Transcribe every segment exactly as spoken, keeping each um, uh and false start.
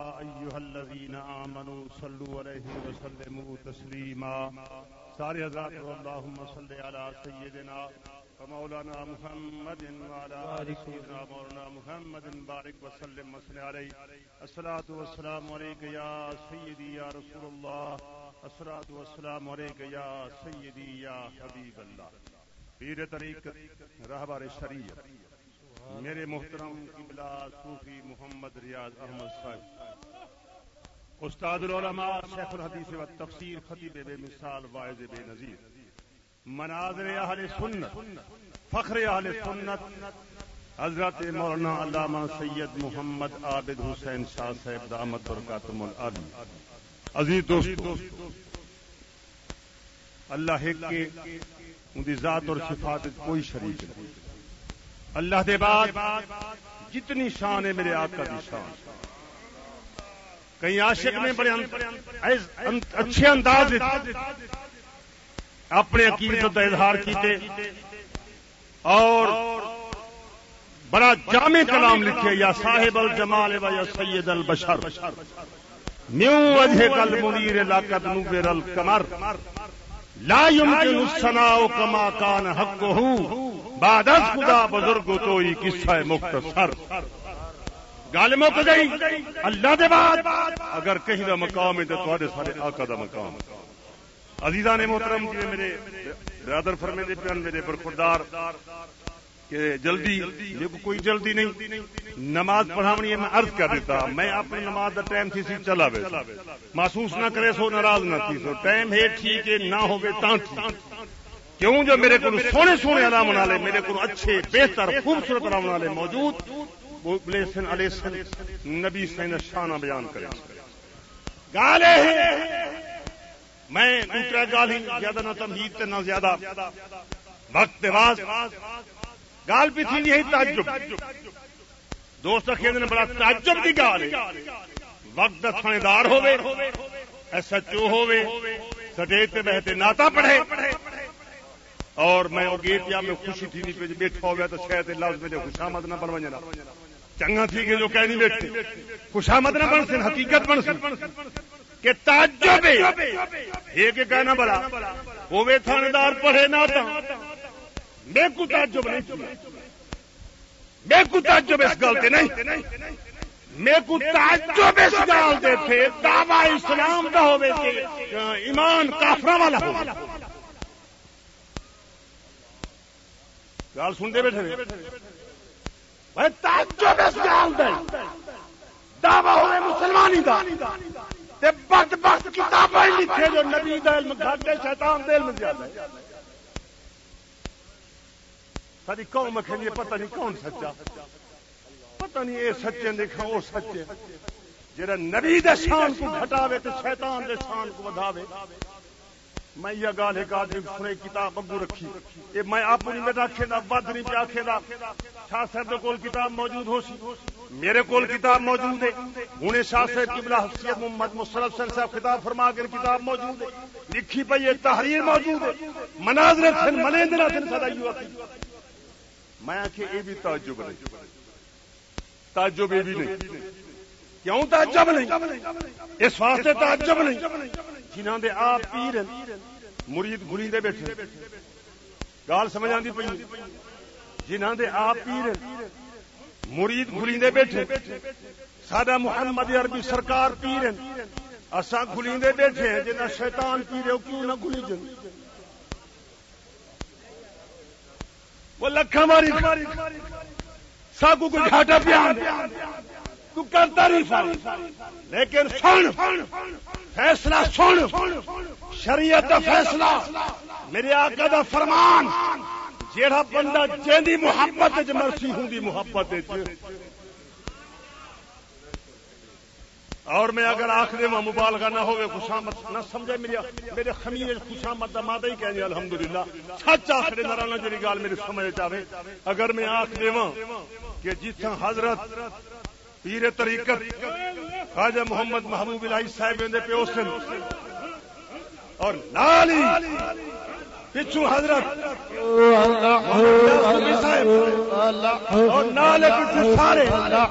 ایھا الذین آمنوا صلوا علیہ وسلموا تسلیما. سارے حضرات اللہم صلی علی سیدنا مولانا محمد وعلی آل سیدنا مولانا محمد بارک وسلم وصل علیہ. الصلاۃ والسلام علیک یا سیدی یا رسول اللہ. الصلاۃ والسلام علیک یا سیدی یا حبیب اللہ. پیر طریقت رہبر شریعت میرے محترم قبلہ صوفی محمد ریاض احمد صاحب، استاد العلماء شیخ الحدیث و تفسیر خطیب بے مثال واعظ بے نظیر، مناظر اہل سنت فخر اہل سنت حضرت مولانا علامہ سید محمد عابد حسین شاہ صاحب دامت برکاتہم العالی. عزیز دوستو، اللہ ایک کے ان کی ذات اور صفات کوئی شریک نہیں. اللہ دے بعد جتنی شان ہے میرے آقا دی شان. کئی عاشق نے بڑے اچھے انداز اپنے عقیدت کا اظہار کیتے اور بڑا جامع کلام لکھے، یا صاحب الجمال و یا سید البشر میوں وجہ کل منیر لاقت نور القمر لا يمكن الثناء كما كان حقه بعد از خدا بزرگ تو ہی قصہ مختصر. گل مک گئی اللہ دے بعد اگر کہیں دا مقام ہے تو تواڈے سارے آقا دا مقام. عزیزان محترم جی میرے برادر فرمیندے پیان میرے برخوردار کہ جلدی لیکن کوئی جلدی نہیں، نماز پڑھاونی ہے. میں عرض کر دیتا میں اپنی نماز دا ٹائم تھی سی چلا وے محسوس نہ کرے سو ناراض نہ تھی سو ٹائم ہے ٹھیک ہے نہ ہوگے تاں ٹھیک. کیوں جو میرے کو سونے سونے علام والے میرے کو اچھے بہتر خوبصورت علام والے موجود وہ بلیسن علیہ نبی سین شانہ بیان کریں. گالے میں دوسرا گال ہی زیادہ نہ تمہید نہ زیادہ وقت واز گال بھی تھی نہیں تعجب. دوست کہتے بڑا تعجب کی گال ہے. وقت تھاندار ہوے ایس ایچ او ہوے سٹیج پہ بہتے ناتا پڑھے اور میں وہ گیٹ یا میں خوشی تھی نہیں پہ بیٹھا ہو گیا تو شاید لفظ میں خوشامد نہ بن وجنا چنگا تھی کہ جو کہہ نہیں بیٹھے خوشامد نہ بن سن حقیقت بن سن کہ تعجب ہے کہ کہنا بڑا ہوے تھاندار پڑھے ناتا. میں کو تعجب نہیں کیا، میں کو تعجب اس گلتے نہیں، میں کو تعجب اس گلتے تھے دعوی اسلام دا ہوے کہ ایمان کافراں والا ہو. گل سنتے بیٹھے میں تعجب اس گل دے دعوی ہوے مسلمانی دا تے بدبخت کتاباں لکھے جو نبی دا علم گھٹ ہے شیطان دے علم زیادہ ہے. ساری قوم کھڑی پتہ نہیں کون سچا، پتہ نہیں اے سچے دیکھا وہ سچے جڑا نبی دے شان کو گھٹاوے تے شیطان دے شان کو ودھاوے. میں یہ گال ایک آدمی سنے کتاب اگو رکھی یہ میں اپنی میں رکھے دا ود نہیں پیا آکھے دا شاہ صاحب دے کول کتاب موجود ہو سی میرے کول کتاب موجود ہے. ہن شاہ صاحب قبلہ سید محمد مصطفی صاحب خطاب فرما کے کتاب موجود ہے لکھی پئی ہے تحریر موجود ہے مناظر تھن ملیندرا تھن سدائیو اتی. میں آخے یہ بھی تعجب نہیں، تعجب یہ بھی نہیں. کیوں تعجب نہیں؟ اس واسطے تعجب نہیں جنہاں دے آپ پیر مرید گلیندے بیٹھے. گال سمجھ آندی پئی؟ جنہاں دے آپ پیر مرید گلیندے بیٹھے. ساڈا محمد عربی سرکار پیر اساں گلیندے بیٹھے ہیں. جنہاں شیطان پیر ہے کیوں نہ گلی جن وہ لکھا ماری ساگو کوئی گھاٹا پیان تو کرتا نہیں ساری لیکن سن فیصلہ سن شریعت دا فیصلہ میرے آقا دا فرمان جیڑا بندہ جیندی محبت وچ مرسی ہوندی محبت وچ. اور میں اگر آخر میں مبالغہ نہ ہوئے خوشامد نہ سمجھے میری میرے خمیر خوشامد دا مادہ ہی کہنے الحمدللہ سچ آخر نہ جڑی گال میری سمجھ آوے. اگر میں آخ دیواں کہ جتھاں حضرت پیر طریقت خواجہ محمد محبوب الہی صاحب دے پیو سن اور نالی پچھو حضرت اور نالے پچھو سارے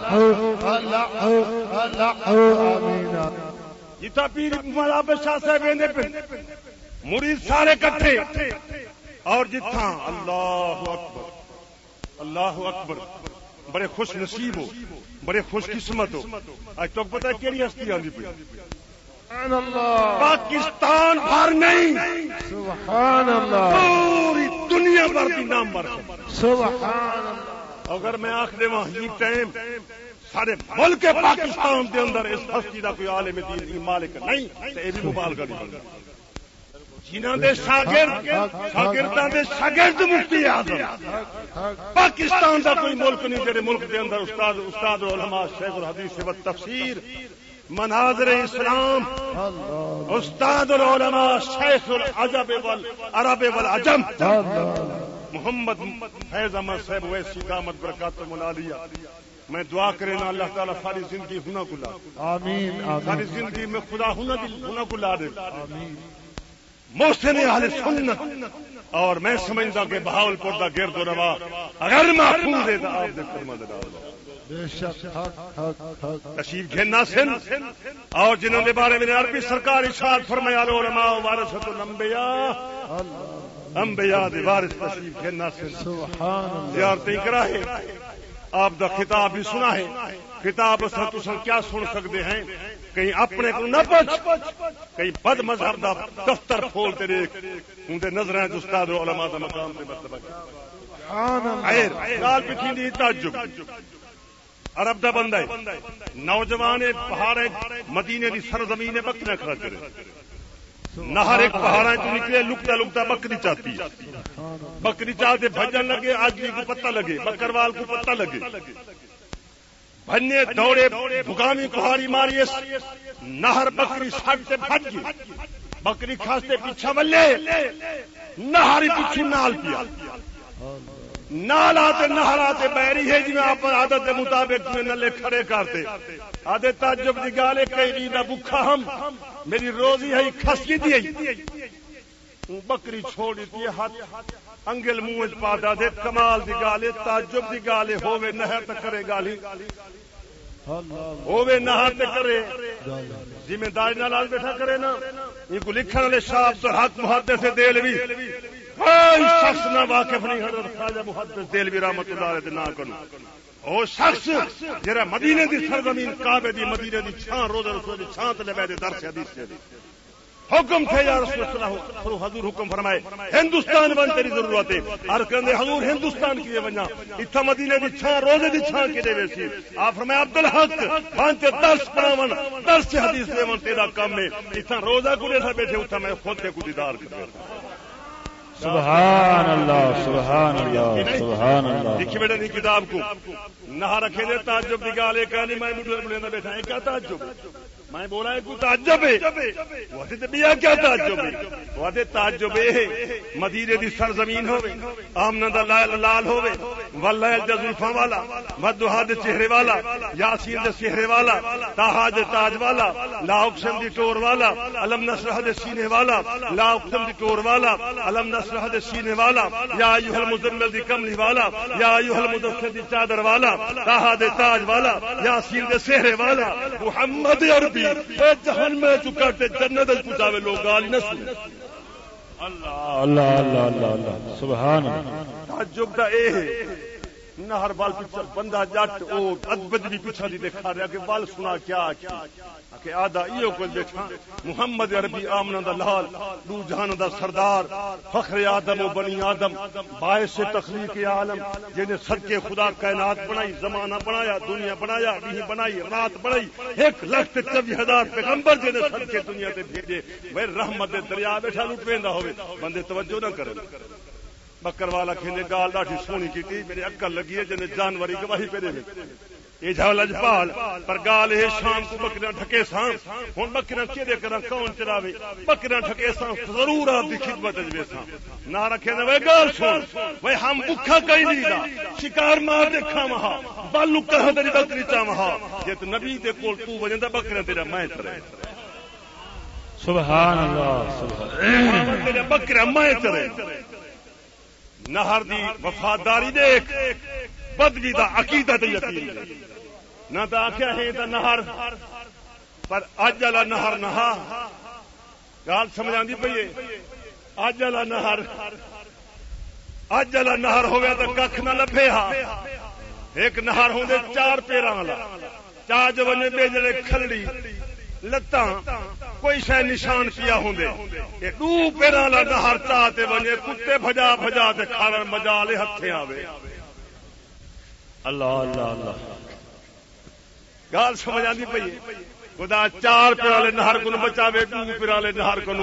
جتا پیر ملاب شاہ صاحب ویندے پہ مرید سارے کٹھے اور جتھاں اللہ اکبر اللہ اکبر بڑے خوش نصیب ہو بڑے خوش قسمت ہو آج تو پتہ ہے کیڑی ہستی آندی پئی سبحان اللہ پاکستان بھر نہیں سبحان اللہ پوری دنیا بھر دی نام بر سبحان اللہ اگر میں آکھ دیواں یہ ٹائم سارے ملک پاکستان دے اندر اس ہستی دا کوئی عالم دین دی مالک نہیں تے اے بھی مبالغہ نہیں جنہاں دے شاگرد شاگرداں دے شاگرد مفتی اعظم پاکستان دا کوئی ملک نہیں جڑے ملک دے اندر استاد استاد العلماء شیخ الحدیث و تفسیر مناظر اسلام استاد العلماء شیخ العجب والعرب والعجم محمد فیض احمد صاحب ویسی دامت برکاتہم العالیہ میں دعا کرے نا اللہ تعالیٰ ساری زندگی ہونا کو لا آمین ساری زندگی میں خدا ہونا ہونا کو لا دے محسن اہل سنت اور میں سمجھتا کہ بہاول پور دا گرد و روا اگر محفوظ ہے تو آپ دے فرما دے ڈال تشریف گھننا سن اور جنہوں نے بارے میں عربی سرکار ارشاد فرمایا العلماء وارثۃ الانبیاء انبیاء دے وارث تشریف گھننا سن سبحان اللہ زیارتیں کراہے آپ دا خطاب بھی سنا ہے خطاب اساں تساں کیا سن سکتے ہیں کہیں اپنے کو نہ پچ کہیں بد مذہب دا دفتر کھول تے دیکھ ان دے نظراں وچ استاد علماء دا مقام تے مرتبہ سبحان اللہ خیر گال پچھی دی تعجب عرب دا بندہ ہے نوجوان پہاڑ مدینے دی سرزمین بکریاں کھڑا کرے نہر ایک پہاڑاں تو نکلے لکتا لکتا بکری چاہتی بکری چاہتے بھجن لگے آدمی کو پتہ لگے بکروال کو پتہ لگے بھنے دوڑے بھگامی کہاری ماری نہر بکری سٹ سے بھج گئی بکری کھاستے پیچھا ولے نہاری پیچھے نال پیا نال آتے نہر آتے بحری ہے جی میں آپ عادت کے مطابق میں نلے کھڑے کرتے آدھے تعجب دی گالے کئی ریدہ بکھا ہم میری روزی ہے کھسکی دی بکری چھوڑ دیتی ہاتھ انگل منہ پا دے کمال دی گالے تعجب دی گالے ہووے نہر تک کرے گالی ہووے نہر تک کرے ذمہ داری نال بیٹھا کرے نا یہ کو لکھن والے صاحب تو حق محدث دہلوی کوئی شخص نہ واقف نہیں حضرت خواجہ محدث دہلوی رحمت اللہ علیہ نہ کرو او شخص جڑا مدینے دی سرزمین کعبے دی مدینے دی چھان روزہ رسول دی چھان تے بیٹھے درس حدیث سے حکم تھے یا رسول اللہ حضور حکم فرمائے ہندوستان بن تیری ضرورت ہے ہر کہندے حضور ہندوستان کیے ونجا ایتھا مدینے دی چھان روزے دی چھان کے دے ویسی آپ فرمایا عبدالحق پانچ درس پڑھاون درس حدیث دیون تیرا کام ہے ایتھا روزہ کو ایسا بیٹھے اوتھا میں خود تے کو دیدار کر سبحان اللہ سبحان اللہ سبحان اللہ لکھی بیٹھے نہیں کتاب کو نہ رکھے دے تعجب دی گالے کہانی میں بڑھے بڑھے بیٹھا ہے کیا تعجب میں بولا ہے کوئی تعجب ہے وہ تے بیا کیا تعجب ہے وہ تے تعجب ہے مدینے دی سرزمین ہوے آمنہ دا لال لال ہوے واللیل دے زلفاں والا مدھا دے چہرے والا یاسین دے چہرے والا طٰہٰ دے تاج والا لا اقسم دی ٹور والا الم نشرح دے سینے والا لا اقسم دی ٹور والا الم نشرح دے سینے والا یا ایھا المزمل دی کملی والا یا ایھا المدثر دی چادر والا طٰہٰ دے تاج والا یاسین دے چہرے والا محمد عربی جہن میں چکا تے جنت پہنچاوے لوگ گال نہ سن اللہ اللہ اللہ اللہ سبحان اللہ تعجب دا اے ہے نہر بال پیچھے بندہ جٹ او ادبج بھی پیچھے دی دکھا رہا کہ بال سنا کیا کہ آدھا ایو کو دیکھا محمد عربی آمنہ دا لال دو جہان دا سردار فخر آدم و بنی آدم باعث تخلیق عالم جنہیں صدقے خدا کائنات بنائی زمانہ بنایا دنیا بنایا بھی بنائی رات بنائی ایک لاکھ چوبیس ہزار پیغمبر جنہیں صدقے دنیا تے بھیجے وہ رحمت دریا بیٹھا لوٹ ویندا ہوئے بندے توجہ نہ کرن بکر والا کھیلے گال ڈاٹھی سونی کی میری عقل لگی ہے جنہیں جانوری گواہی پہ دے یہ جھا لجپال پر گال ہے شام کو بکریاں ٹھکے سان ہن بکریاں کیدے کراں کون چراوے بکریاں ٹھکے سان ضرور آپ دی خدمت وچ سان نہ رکھے نہ وے گال سن وے ہم بھکھا کئی دیدا شکار مار دے کھاواں بالو کہہ تیری بکری چاواں جے تو نبی دے کول تو وجندا بکریاں تیرا میں ترے سبحان اللہ سبحان بکرا میں چرے نہر دی وفاداری دیکھ بدوی دا عقیدت یقین نہ تو آخیا ہے تو نہر پر اج والا نہر نہا گال سمجھ آتی پی اج والا نہر اج والا نہر ہوگا تو کھ نہ لبے ہا ایک نہر ہوں چار پیرا والا چار جو بنے بے جڑے کھلڑی لتاں کوئی شہ نشان پیا ہوں دو پیرا والا نہر چاہتے بنے کتے بھجا بھجا تے کھانا مجا لے ہتھے آوے اللہ اللہ اللہ گال سمجھ آتی پی خدا چار پیرا والے نہر کو بچاوے دو پیرا والے نہر کو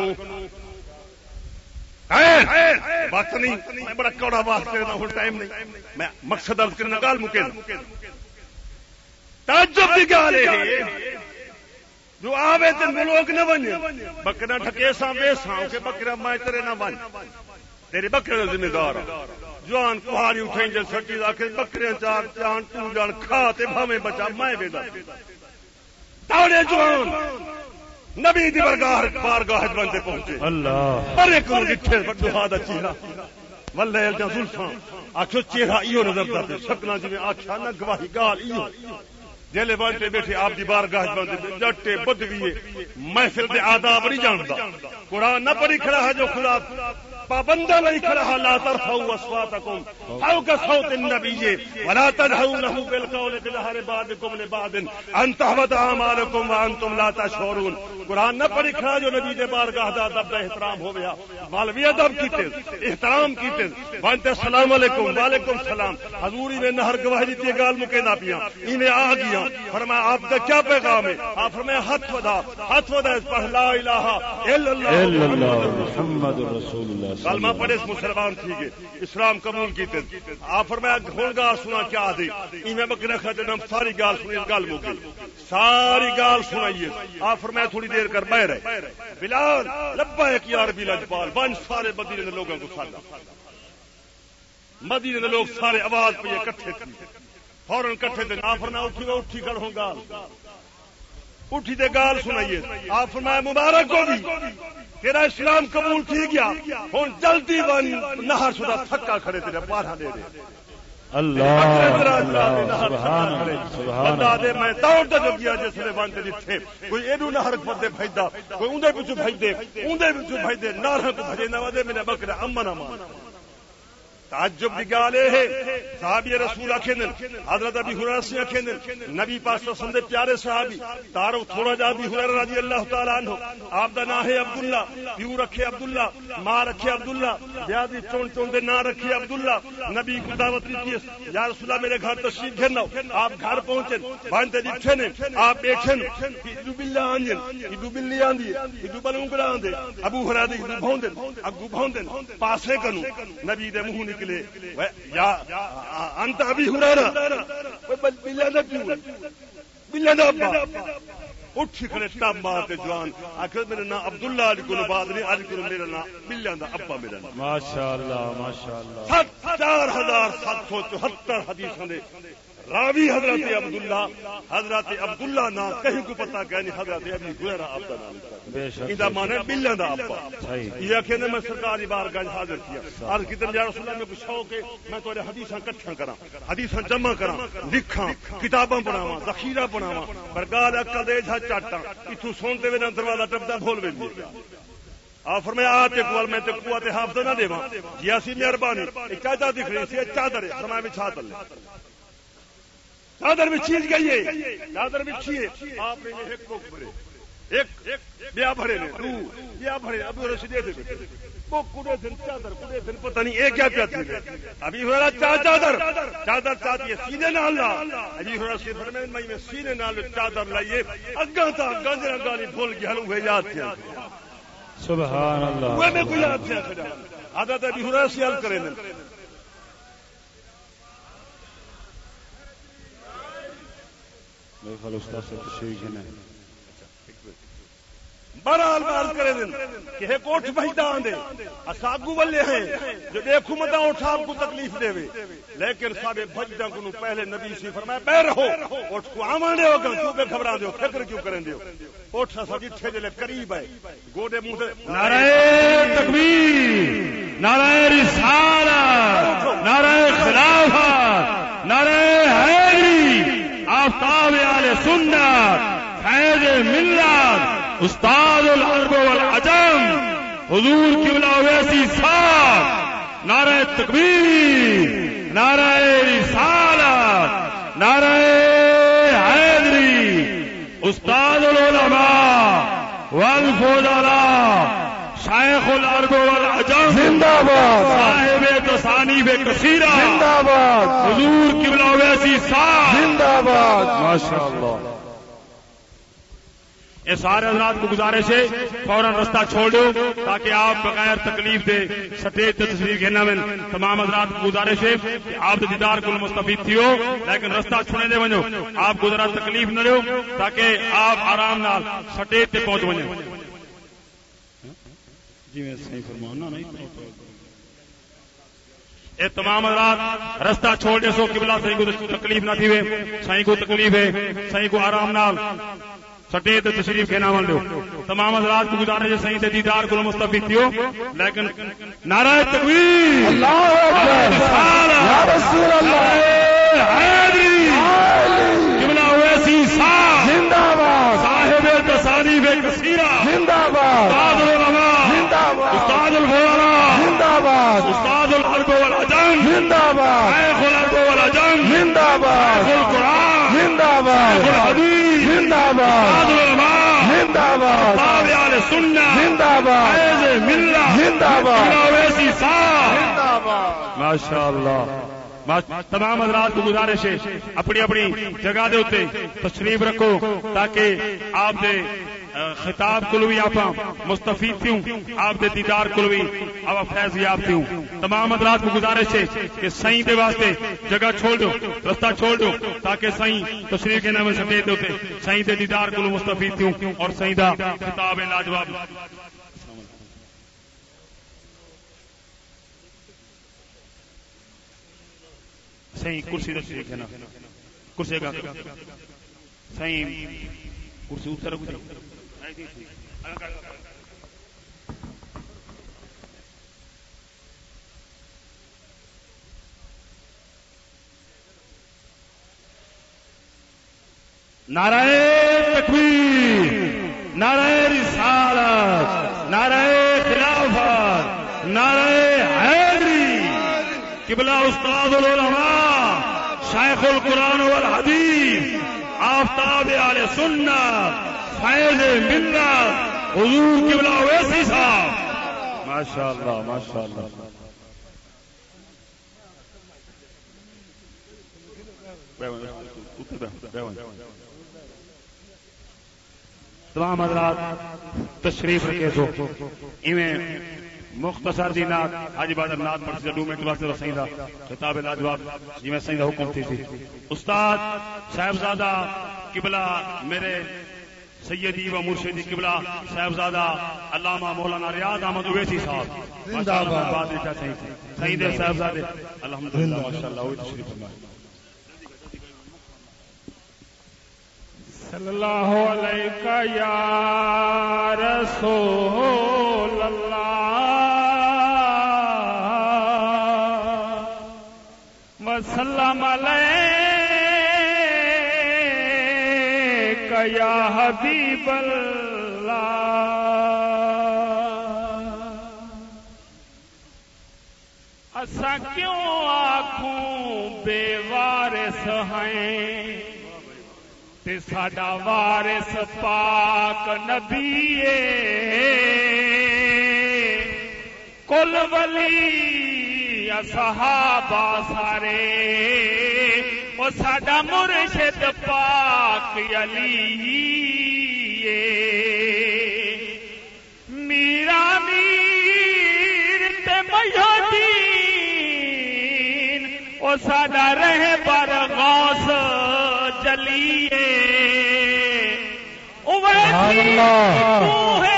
بات نہیں میں بڑا کوڑا بات کرنا ہوں ٹائم نہیں میں مقصد عرض کرنا گال مکے تعجب کی گال ہے جو آوے تے لوگ نہ بنے بکرا ٹھکے سا ویسا کہ بکرا میں تیرے نہ بن تیرے بکرے کا ذمہ دار جوان کہاری اٹھیں جے سٹی آخر بکرے چار چان تو جان کھا تے بھاویں بچا میں ویدا تاڑے جوان نبی دی برگاہ بارگاہ بندے پہنچے اللہ پر ایک نو ڈٹھے بڑو ہا دا چہرہ واللیل دا زلفاں آکھو چہرہ ایو نظر دا شکنا جویں آکھیا نہ گواہی گال ایو جیلے بانٹے بیٹھے آپ دی بارگاہ بندے جٹے بدوی محفل دے آداب نہیں جاندا قرآن نہ پڑھی کھڑا ہے جو خدا پابندہ نہیں کھڑا ہے لا ترفعوا اصواتکم فوق صوت النبی ولا تجهروا له بالقول كجهر بعضكم لبعض ان تحبط اعمالكم وانتم لا تشعرون قرآن نہ پڑھی کھڑا جو نبی دے بارگاہ دا ادب دا احترام ہو گیا مولوی ادب کیتے احترام کیتے وانتے السلام علیکم وعلیکم السلام حضوری نے نہر گواہی دیتی گال مکے نہ پیا انہیں آ گیا فرمایا آپ کا کیا پیغام ہے آپ فرمایا ہاتھ ودا ہاتھ ودا اس پر لا الہ الا اللہ محمد رسول اللہ کلمہ پڑھے مسلمان تھی گئے اسلام قبول کیتے آپ فرمایا ہن گال سنا کیا دے ایویں بکرا کھتے نم ساری گال سنی گال مکی ساری گال سنائیے آپ فرمایا تھوڑی دیر کر بہ رہے بلال لبیک یا ربی لجپال بن سارے مدینے دے لوگوں کو ساڈا مدینے دے لوگ سارے آواز پہ اکٹھے تھے فوراً کٹھے تھے آپ فرمایا اٹھی اٹھی کھڑو گال اٹھی تے گال سنائیے آپ فرمایا مبارک ہو بھی تیرا اسلام قبول تھی گیا ہوں جلدی بن نہر شدہ تھکا کھڑے تیرے پارا دے دے اللہ میں دوڑ جو گیا جس نے بانتے جتھے کوئی ایڈو نہر پتے بھیجدا کوئی اندے پچھو بھیج دے اندے پچھو بھیج دے نہر کو بھیجے نہ ودے میرے بکرے امن امان تعجب کی گال ہے صحابی رسول آکھیں حضرت ابی ہریرہ سے آکھیں نبی پاک صلی اللہ علیہ وسلم دے پیارے صحابی تارو تھوڑا جا ابی ہریرہ رضی اللہ تعالی عنہ آپ دا نام ہے عبداللہ پیو رکھے عبداللہ ماں رکھے عبداللہ بیاہ دی چون چون دے نام رکھے عبداللہ نبی کو دعوت دی یا رسول اللہ میرے گھر تشریف گھرنا آپ گھر پہنچے بانتے جتھے نے آپ بیٹھے ادو بلہ آنجن ادو بلی آندی ادو بلونگڑا آندے ابو ہریرہ دی ادو بھوندن اگو بھوندن پاسے کنو نبی دے منہ نکلے یا انت ابی ہریرہ بلہ دا کیوں بلہ دا ابا اٹھ کھڑے ٹاب مارتے جوان آخر میرا نام عبداللہ علی کو بعد نہیں علی کو میرا نام بلہ دا ابا میرا نام ماشاءاللہ ماشاءاللہ سات چار ہزار سات سو چوہتر حدیثوں نے راوی حضرت عبداللہ حضرت عبداللہ نام کہیں کو پتا کہ نہیں حضرت ابی ہریرہ آپ کا نام ادا مانے بلہ دا ابا یہ کہ میں سرکاری بارگاہ حاضر کیا عرض کی طرف یا رسول اللہ میں کچھ شوق ہے میں تھوڑے حدیثاں کٹھا کراں حدیثاں جمع کراں لکھاں کتاباں بناواں ذخیرہ بناواں پر گال عقل دے جھا چاٹاں ایتھوں سونتے وے نہ دروازہ ٹپدا بھول ویندی آپ فرمایا آتے کول میں تے قوت حافظ نہ دیواں جی اسی مہربانی ایک چادر دکھ رہی سی چادر ہے فرمایا بچھا تلے چادر بچھی گئی ہے چادر بچھی ہے آپ نے ایک کو بھرے ایک بیا بھرے نے دو بیا بھرے ابو رشید دے دے کو کڑے دن چادر کڑے دن پتہ نہیں ایک کیا پیاتی ہے ابھی ہریرہ چا چادر چادر چاہتی ہے سینے نال لا ابھی ہریرہ سے فرمائے میں سینے نال چادر لائیے اگا تا گنجرا گالی بھول کے ہلو ہے یاد کیا سبحان اللہ وہ میں کوئی یاد کیا کھڑا عادت ابھی ہریرہ سے حل کرے نے میرے خیال استاد سے تشریح ہے بہرحال بات کرے دن کہ ہے کوٹ بھجدا آندے اساگو والے ہیں جو دیکھو متا اٹھا آپ کو تکلیف دے وے لیکن سارے بھجدا کو پہلے نبی سے فرمایا پہ رہو اٹھ کو آوانے ہو کر کیوں پہ گھبرا دیو فکر کیوں کریں دیو اٹھ سا جتھے جلے قریب ہے گوڑے منہ سے نعرہ تکبیر، نعرہ رسالت، نعرہ خلافت، نعرہ حیدری، آفتاب اہل سنت، فیض ملت، استاد العرب والعجم حضور قبلہ اویسی صاحب، نعرہ تکبیر، نعرہ رسالت، نعرہ حیدری، استاد العلماء والفضلاء، شیخ العرب والعجم زندہ باد، صاحب تصانیف کثیرہ زندہ باد، حضور قبلہ اویسی صاحب زندہ باد، ماشاءاللہ۔ یہ سارے حضرات کو گزارش ہے فوراً رستہ چھوڑ دو تاکہ آپ بغیر تکلیف دے سٹیج تصویر گھیرنا میں تمام حضرات کو گزارش ہے کہ آپ دیدار کو مستفید تھی ہو لیکن رستہ چھوڑنے دے ونجو آپ کو ذرا تکلیف نہ لو تاکہ آپ آرام نال سٹیج تے پہنچ ونجو جی میں صحیح فرمانا نہیں اے تمام حضرات رستہ چھوڑ دے سو قبلہ صحیح کو تکلیف نہ تھی وے صحیح کو تکلیف ہے صحیح کو آرام نال سٹے تو تشریف کے نام دو تمام حضرات کو گزارش ہے صحیح سے دیدار کو مستفید تھی ہو لیکن نعرہ تکبیر، اللہ اکبر، یا رسول اللہ، حیدری قبلہ اویسی صاحب زندہ باد، صاحب تصانیف کثیرہ زندہ باد، استاد العلماء، زندہ باد، استاد الفضلاء، زندہ باد، استاد العرب والعجم، زندہ باد، شیخ العرب والعجم، زندہ باد، شیخ القرآن، زندہ باد، شیخ الحدیث، زندہ باد، استاد العلماء، زندہ باد، استاد اہل سنت، زندہ باد، فیض ملت، زندہ باد، قبلہ اویسی صاحب، زندہ باد، ماشاءاللہ۔ تمام حضرات کو گزارش ہے اپنی اپنی جگہ دے ہوتے تشریف رکھو تاکہ آپ دے خطاب کو بھی آپ مستفید تھوں آپ دے دیدار کو بھی آپ فیض یاب تھوں تمام حضرات کو گزارش ہے کہ صحیح دے واسطے جگہ چھوڑ دو رستہ چھوڑ دو تاکہ صحیح تشریف کے نام سے دے ہوتے صحیح دے دیدار کو مستفید تھوں اور صحیح دا خطاب لاجواب صحیح کرسی تشریف ہے نا کرسی کا صحیح کرسی اتر نعرہ تکبیر، نعرہ رسالت، نعرہ خلافت، نعرہ حیدری، قبلہ استاد العلماء، شیخ القرآن والحدیث، آفتاب اہل سنت، فیض ملت، حضور قبلہ اویسی صاحب، ماشاءاللہ ماشاءاللہ۔ تمام حضرات تشریف رکھے سو ایویں مختصر دی نات حاجی بادر نات پڑھ سے دو منٹ واسطے صحیح دا خطاب لاجواب جی میں صحیح دا حکم تھی تھی استاد صاحبزادہ قبلہ میرے سیدی و مرشدی قبلہ صاحبزادہ علامہ مولانا ریاض احمد اویسی صاحب زندہ باد، صحیح دے صاحبزادے الحمدللہ ماشاءاللہ ہوئی تشریف فرمائے صلی اللہ علیہ یا رسول اللہ وسلم علیہ یا حبیب اللہ اسا کیوں آنکھوں بے وارث ہیں ساڈا وارث پاک نبی کل ولی صحابہ سارے وہ ساڈا مرشد پاک علی میرا میر تے میادین وہ ساڈا رہبر غوث جلیے اویسی تو ہے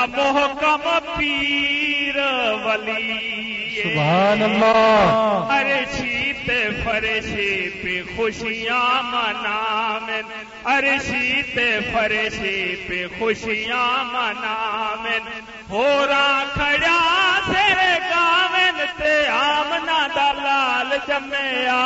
محکم پیر ولی سبحان اللہ عرشی تے فرشی پہ خوشیاں منامن عرشی تے فرشی پہ خوشیاں منامن ہورا کھڑا تیرے گاون تے آمنا دا لال جمیا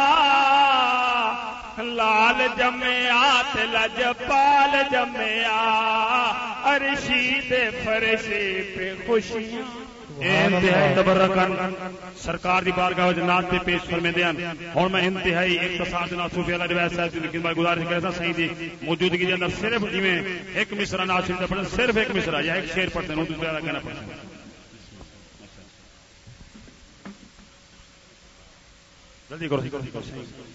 لال جمیا تے لجپال جمیا عرشی تے فرشی پہ خوشیاں انتہائی تبرکن سرکار دی بارگاہ وچ نعت تے پیش فرمیندے ہن ہن میں انتہائی اختصار دے نال صوفی اللہ روایت صاحب دی خدمت گزارش کردا صحیح دی موجودگی دے اندر صرف جویں ایک مصرع نعت شریف پڑھن صرف ایک مصرع یا ایک شعر پڑھتے ہیں دوسرا کہنا پڑتا ہے جلدی کرو جلدی کرو صحیح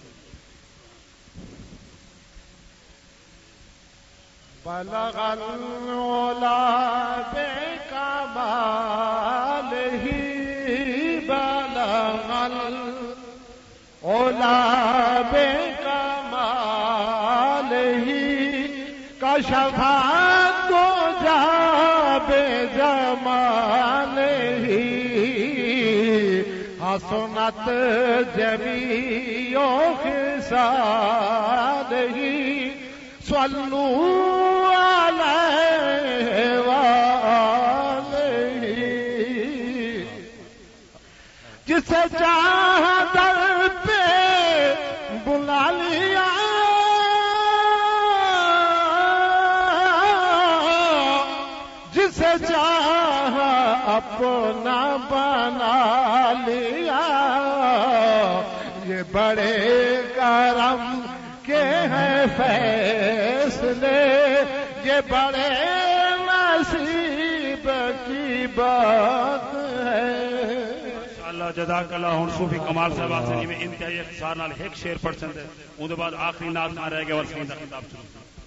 بلغ العلا بکمالہ بلغ العلا بکمالہ کشف الدجی بجمالہ حسنت جمیع خصالہ صلو علیہ وآلہ جسے چاہا در پہ بلا لیا جسے چاہا اپنا بنا لیا یہ بڑے کرم کے ہیں فیصلے یہ بڑے نصیب کی بات ہے اللہ جزاک اللہ ہن صوفی کمال صاحب سے میں انتہائی اختصار نال ایک شعر پڑھ سکتے اون دے بعد آخری نعت نہ رہ گیا اور سیدھا خطاب شروع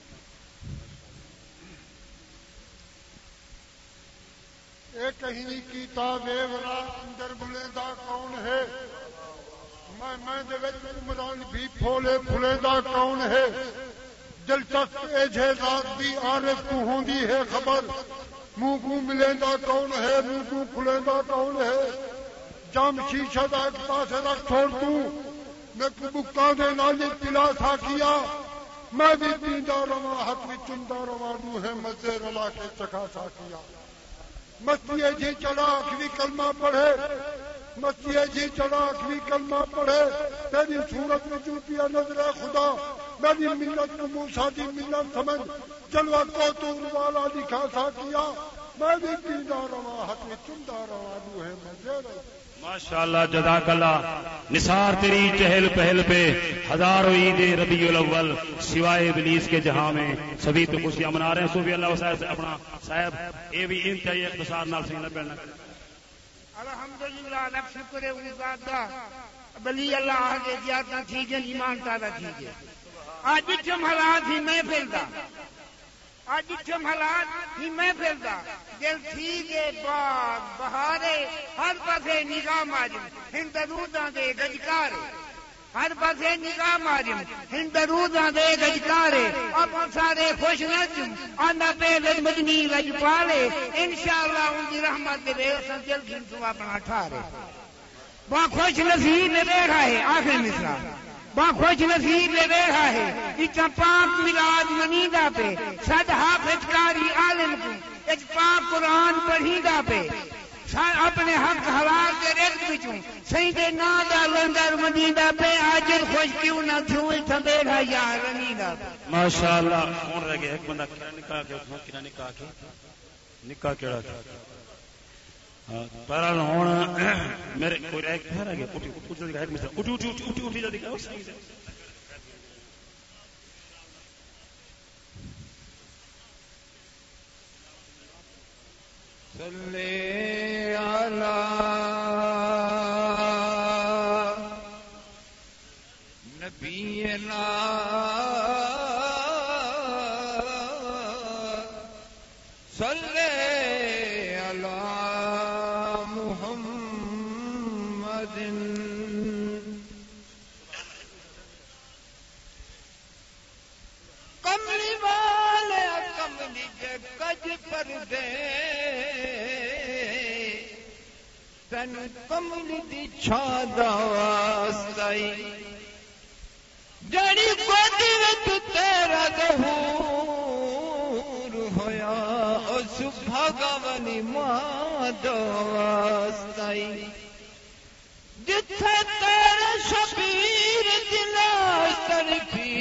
اے کہیں کی تاویورا اندر بلیندا کون ہے میں میں دے وچ عمران بھی پھولے پھلیندا کون ہے دلچسپ اے جے ذات دی عارف کو ہوندی ہے خبر منہ کو ملیندا کون ہے منہ کو کھلیندا کون ہے جام شیشہ دا ایک پاسے رکھ چھوڑ تو میں کو بکا دے نال پلا تھا کیا میں بھی پیندا رواں ہاتھ وچ چندا رواں دو ہے مزے رلا کے چکھا سا کیا مستی جی چڑھا آخری کلمہ پڑھے مستی جی چڑھا آخری کلمہ پڑھے تیری صورت میں چوتیا نظر خدا میری ملت کو موسیٰ دی ملت سمجھ جلوہ کو تور والا دکھا سا کیا میں بھی پیندا رواں ہاتھ میں چندا رواں دو ہے مزے رلا ماشاءاللہ جزاک اللہ نثار تیری چہل پہل پہ ہزاروں عید ربیع الاول سوائے ابلیس کے جہاں میں سبھی تو خوشیاں منا رہے ہیں صوفی اللہ وسائل سے اپنا صاحب یہ بھی انتہائی اختصار نال سے نہ پڑھنا الحمدللہ لکھ شکر ہے ذات دا بلی اللہ آگے زیادہ تھی گے ایمان تعالی تھی گے آج جم حالات ہی محفل دا آج جم حالات ہی محفل دا دل تھی گے باغ بہارے ہر پاسے نگاہ مارم ہند دروداں دے گجکارے ہر پاسے نگاہ مارم ہند دروداں دے گجکارے اب سارے خوش نچم آندا پہ مدنی رج پالے انشاءاللہ ان کی رحمت دے اساں دل گھن تو اپنا ٹھارے با خوش نصیب نے بیٹھا ہے آخر مصرع با خوش نصیب نے بیٹھا ہے اتنا پاک میلاد منیدا پہ صد حافظ کاری عالم کو ایک پاک قرآن پڑھیدا پہ اپنے حق حلال کے رزق وچوں صحیح دے نا دا لندر مدینہ پہ آجر خوش کیوں نہ تھوں اتنا بیٹھا یار رنیدا ماشاءاللہ کون رہ گیا ایک بندہ کیا نکاح کے کیا نکاح کے نکاح کیڑا تھا بہرحال ہوں میرے کوئی ایک رہ گیا اٹھی اٹھی اٹھی ایک مثال اٹھی اٹھی اٹھی اٹھی جلدی کرو صحیح سے صلی علی نبینا صلی علی محمد کملی والے کملی کے کج پر دے تن کمل دی چھادا واسطائی جڑی گودی وچ تیرا ظہور ہویا اس بھگوانی ماں دا واسطائی جتھے تیرا شبیر دلا تڑپی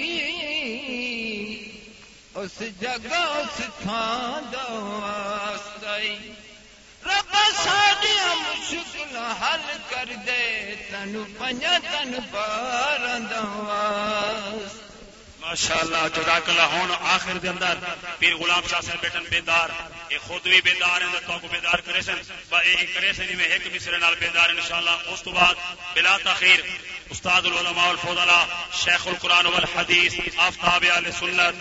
اس جگہ اس تھان دا واسطائی رب ساڈیاں مشکل حل کر دے تن پنجا تن باراں دا واسطہ ماشاءاللہ جزاک اللہ. ہوں آخر دے اندر پیر غلام شاہ سے بیٹن بیدار یہ خود بھی بیدار ہیں تو کو بیدار کرے سن اے کرے سن میں ایک مصرے نال بیدار انشاءاللہ. اس تو بعد بلا تاخیر استاد العلماء والفضلاء شیخ القرآن والحدیث آفتاب اہل سنت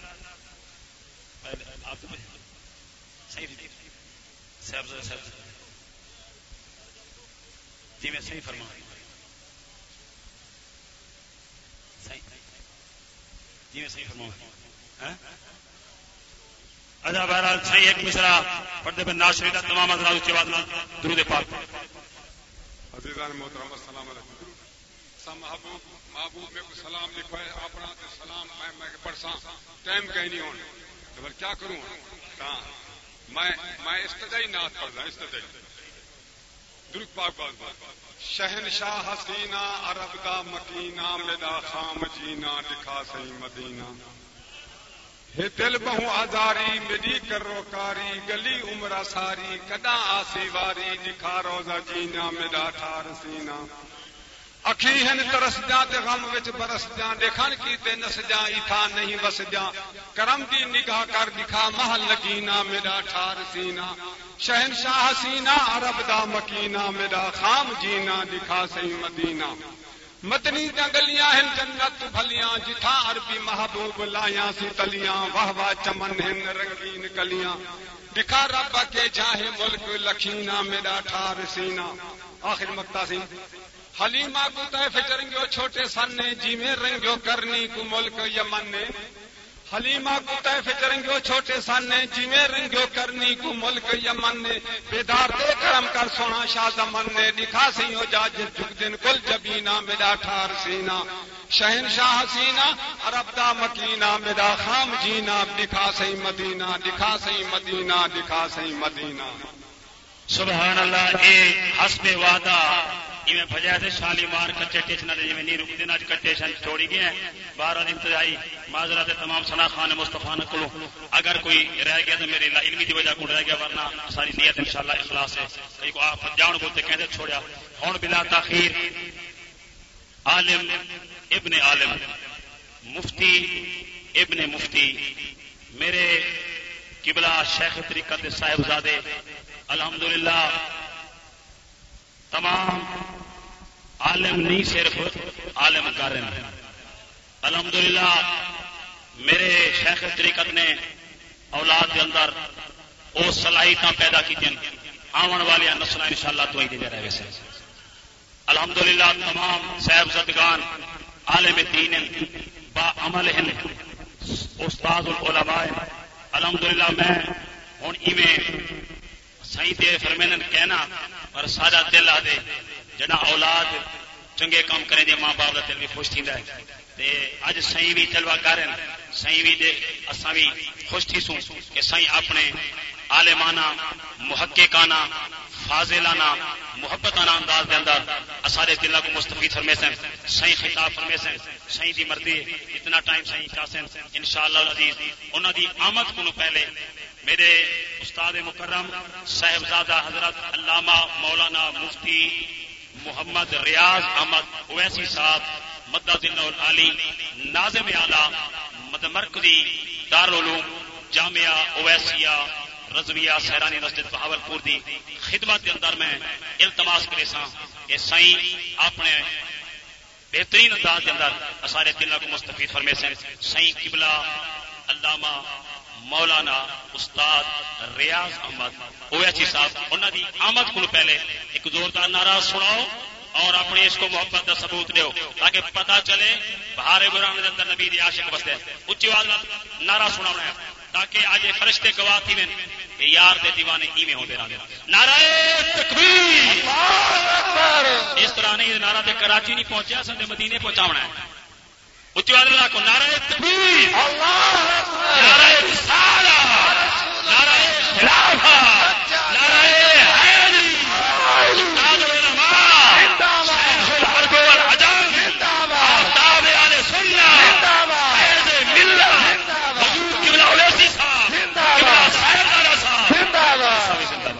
جی میں صحیح فرما جی میں صحیح فرماؤں. اچھا بہرحال صحیح ایک مصرع پڑھتے پہ ناز شریف تمام حضرات اس کے بعد درود پاک. عزیزان محترم السلام علیکم. سب محبوب محبوب میں کو سلام لکھو ہے اپنا سلام میں میں پڑھساں ٹائم کہیں نہیں ہونا تو پھر کیا کروں کہاں میں میں استدعی نعت پڑھنا استدعی درود پاک بات بات شہنشاہ حسینہ عرب دا مکینہ مدا خام جینا دکھا سی مدینہ ہے دل بہو آزاری میری کرو کاری گلی عمرہ ساری کدا آسی واری دکھا روزہ جینا میرا ٹھار سینا اکھی ہن ترس جاں تے غم وچ برس جاں دیکھن کی تے نس جاں ایتھا نہیں بس جاں کرم دی نگاہ کر دکھا محل لگینا میرا ٹھار سینا شہنشاہ حسینہ عرب دا مکینہ میرا خام جینا دکھا سی مدینہ مدنی دا گلیاں ہن جنت بھلیاں جتھا عربی محبوب لایاں سی تلیاں واہ واہ چمن ہن رنگین کلیاں دکھا رب کے جاہے ملک لکھینا میرا ٹھار سینا. آخر مقطع سی حلیمہ کو طیف چرنگیو چھوٹے سن نے جی میں رنگیو کرنی کو ملک یمن نے حلیمہ کو طیف چرنگیو چھوٹے سن نے جی میں رنگیو کرنی کو ملک یمن نے بیدار دے کرم کر سونا شاہ زمن نے دکھا سی ہو جا جگ دن کل جبینا میرا ٹھار سینا شہنشاہ حسینہ عرب دا مکینہ میرا خام جینا دکھا سی مدینہ دکھا سی مدینہ دکھا سی مدینہ. سبحان اللہ. اے حسب وعدہ میں بجائے تھے شالیمار کچے ٹیچنا دے میں نہیں رکتے نہ کٹے شن چھوڑی گئے ہیں بارہ انتہائی معذرت تمام ثنا خان مصطفیٰ نکلو اگر کوئی رہ گیا تو میرے علمی کی وجہ کو رہ گیا ورنہ ساری نیت انشاءاللہ اخلاص ہے. ایک آپ جان بولتے کہتے چھوڑیا ہوں بلا تاخیر عالم ابن عالم مفتی ابن مفتی میرے قبلہ شیخ طریقت صاحبزادے الحمدللہ تمام عالم نہیں صرف عالم کارن الحمدللہ میرے شیخ طریقت نے اولاد کے اندر وہ صلاحیتاں پیدا کی تین آن والی نسل انشاءاللہ تو ہی دے رہے ویسے الحمدللہ تمام صاحبزادگان عالم دین با عمل ہیں استاد العلماء الحمدللہ. میں ہوں ایویں سائیں دے فرمینن کہنا پر سارا دل آ دے جنا اولاد چنگے کام کریں دے ماں باپ کا دل بھی خوش تھیندا ہے تے اج سائیں بھی جلوہ کرن سائیں بھی دے اساں بھی خوش تھی سوں کہ سائیں اپنے عالمانہ محققانہ فاضلانہ محبتانہ انداز دے اندر اسارے دلاں کو مستفید فرمے سن سائیں خطاب فرمے سن سائیں دی مرضی اتنا ٹائم سائیں چاسن انشاءاللہ العزیز انہاں دی آمد کو پہلے میرے استاد مکرم صاحبزادہ حضرت علامہ مولانا مفتی محمد ریاض احمد اویسی صاحب مدد اللہ العالی ناظم اعلیٰ مرکزی دارالعلوم جامعہ اویسیہ رضویہ سہرانی مسجد بہاولپور دی خدمت کے اندر میں التماس کرے سا کہ سائیں اپنے بہترین انداز کے اندر سارے دلوں کو مستفید فرمے سے سائیں قبلہ علامہ مولانا استاد ریاض احمد اویسی صاحب انہوں دی آمد کو پہلے ایک زوردار نعرہ سناؤ اور اپنی اس کو محبت کا ثبوت دیو تاکہ پتہ چلے بہار قرآن کے اندر نبی دی عاشق بستے اچھی آواز نعرہ سنانا ہے تاکہ آج فرشتے گواہ تھی میں یار دے دیوانے ایویں ہوندے رہندے نعرہ تکبیر اس طرح نہیں نعرہ تے کراچی نہیں پہنچیا سندے مدینے پہنچاونا ہے اچھی اللہ کو نعرہ تکبیر نعرہ رسالہ نعرہ خلافت نعرہ حیدری استاد العلماء شیخ الحرب والعجم آفتاب اہل سنت حیض ملت حضور قبلہ اویسی صاحب قبلہ صاحب صاحب زندہ باد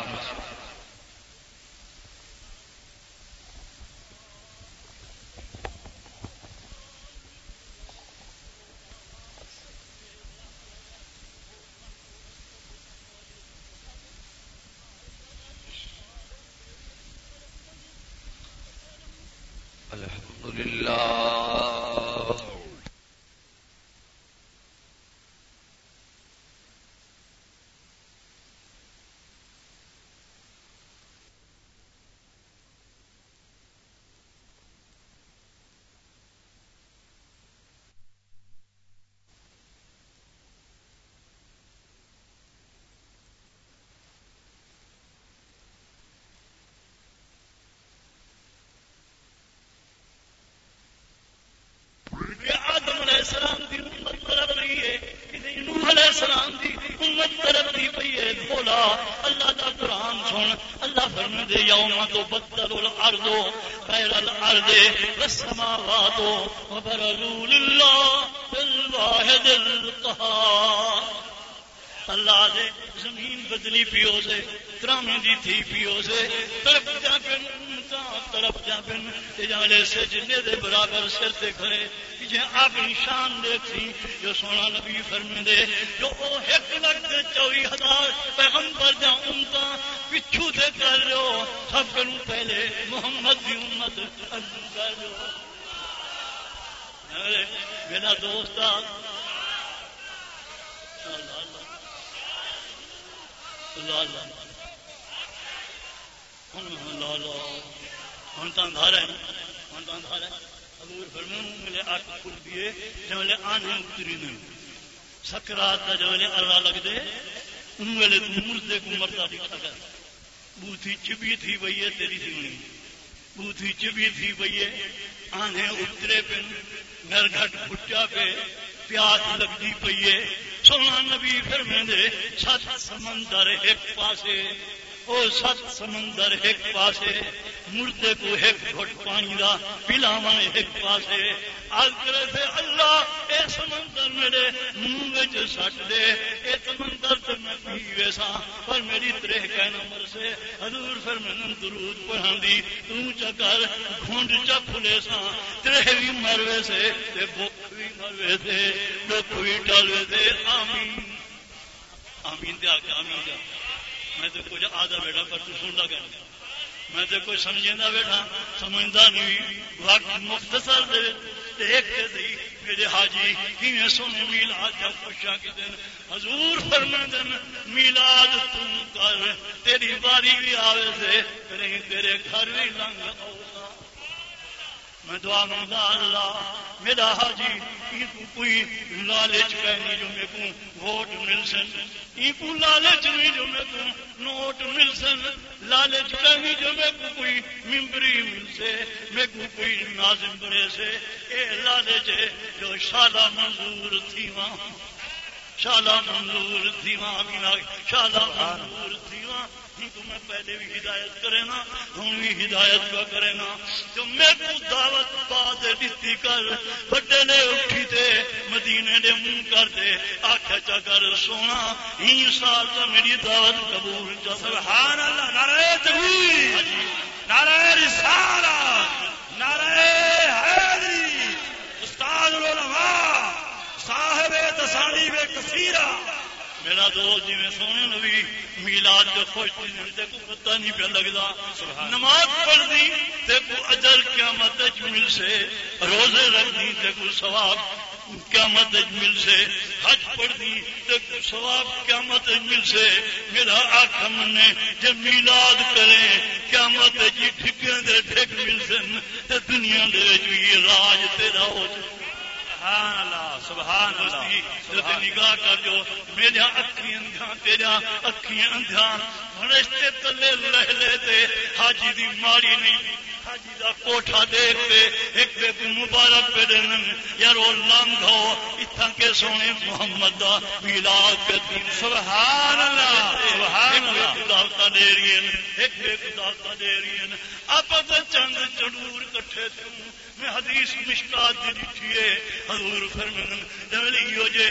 الحمدللہ السلام دی امت طرف رہی ہے کہ نوح علیہ السلام دی امت طرف دی پئی ہے بولا اللہ دا قرآن سن اللہ فرمائے دے یوم تو بدل الارض غیر الارض والسماوات وبرزوا للہ الواحد القہار اللہ دے زمین بدلی پیو سے ترامے دی تھی پیو سے تڑپ جا پن تڑپ جا پن جالے سے جنے دے برابر سر تے کھڑے جے اپنی شان دیکھی جو سونا نبی فرمے دے جو او ایک لاکھ چوبی ہزار پیغمبر دا امتا پچھو تے کر لو سب کنوں پہلے محمد دی امت کر لو میرا دوست اللہ اللہ ہن تو اندھارا ہے ہن تو اندھارا ہے حضور فرمائے ملے آٹھ کھل دیے جملے آنے اتری نہیں سکرات کا جملے اللہ لگ دے ان ویلے تو مردے کو مرتا دکھا کر بوتھی چبی تھی وہی ہے تیری سنگنی بوتھی چبی تھی وہی ہے آنے اترے پہ گھر گھٹ پھٹیا پہ پیاس لگتی پئی ہے سونا نبی فرمائے دے سات سمندر ایک پاسے او سات سمندر ایک پاسے مردے کو ایک گھٹ پانی دا پلاواں ایک پاسے آج کرے تھے اللہ اے سمندر میرے منہ وچ سٹ دے اے سمندر تے میں پی ویسا پر میری ترہ کا نمبر سے حضور فرمانے درود پڑھان دی تو چکر گھونڈ چا کھلے سا ترہ بھی مروے سے تے بھوک بھی مروے سے دکھ بھی ٹالوے سے آمین آمین دے آگے آمین دے میں تو کچھ آدھا بیٹھا پر تو سن لگا میں تو کوئی سمجھنا بیٹھا سمجھتا نہیں وقت مختصر دے دیکھتے دی میرے حاجی کیویں سونے میلاد کا خوشا کے دن حضور فرماندے میلاد تم کر تیری باری بھی آوے سے کریں تیرے گھر بھی لنگ آؤ میں دعا منگا اللہ میرا حاجی یہ کوئی لالچ کہنی جو میں کو ووٹ مل سن یہ کو لالچ نہیں جو میں کو نوٹ مل سن لالچ کہنی جو میں کو کوئی ممبری مل سے میں کو کوئی ناظم بڑے سے اے لالچ جو شالا منظور تھی وہاں شالا منظور تھی وہاں بھی شالا منظور تھی وہاں تو میں پہلے بھی ہدایت کرے نا ہوں بھی ہدایت کا کرے نا جو میں کو دعوت بعد دیتی کر بڑے نے اٹھی تے مدینے دے منہ کر دے آکھا چا کر سونا ہی سال تو میری دعوت قبول جا سبحان اللہ نعرہ تکبیر نعرہ رسالت نعرہ حیدری استاد العلماء صاحب تصانیف کثیرہ میرا دوست جی میں سونے نبی میلاد جو خوش تھی کو پتہ نہیں پہ لگتا نماز پڑھ دی تے کو اجر قیامت مل سے روزے رکھ دی تے کو ثواب قیامت مل سے حج پڑھ دی تے کو ثواب قیامت مل سے میرا آقا نے جب میلاد کرے قیامت جی ٹھکے دے ٹھک مل سن تے دنیا دے جو یہ راج تیرا ہو جائے سبحان اللہ سبحان اللہ نگاہ کر جو میرے اکھی اندھیاں تیرا اکھی اندھیاں فرشتے تلے لہ لے تے حاجی دی ماری نہیں حاجی دا کوٹھا دیکھ کے ایک بے مبارک پہ دن یارو لنگھو اتھا کے سونے محمد دا میلاد کرتی سبحان اللہ سبحان اللہ دعوتاں دے رہی ہیں ایک بے دعوتاں دے رہی ہیں آپ چند چڑور کٹھے تھوں میں حدیث مشکات دی لکھی ہے حضور فرمان جولیو جے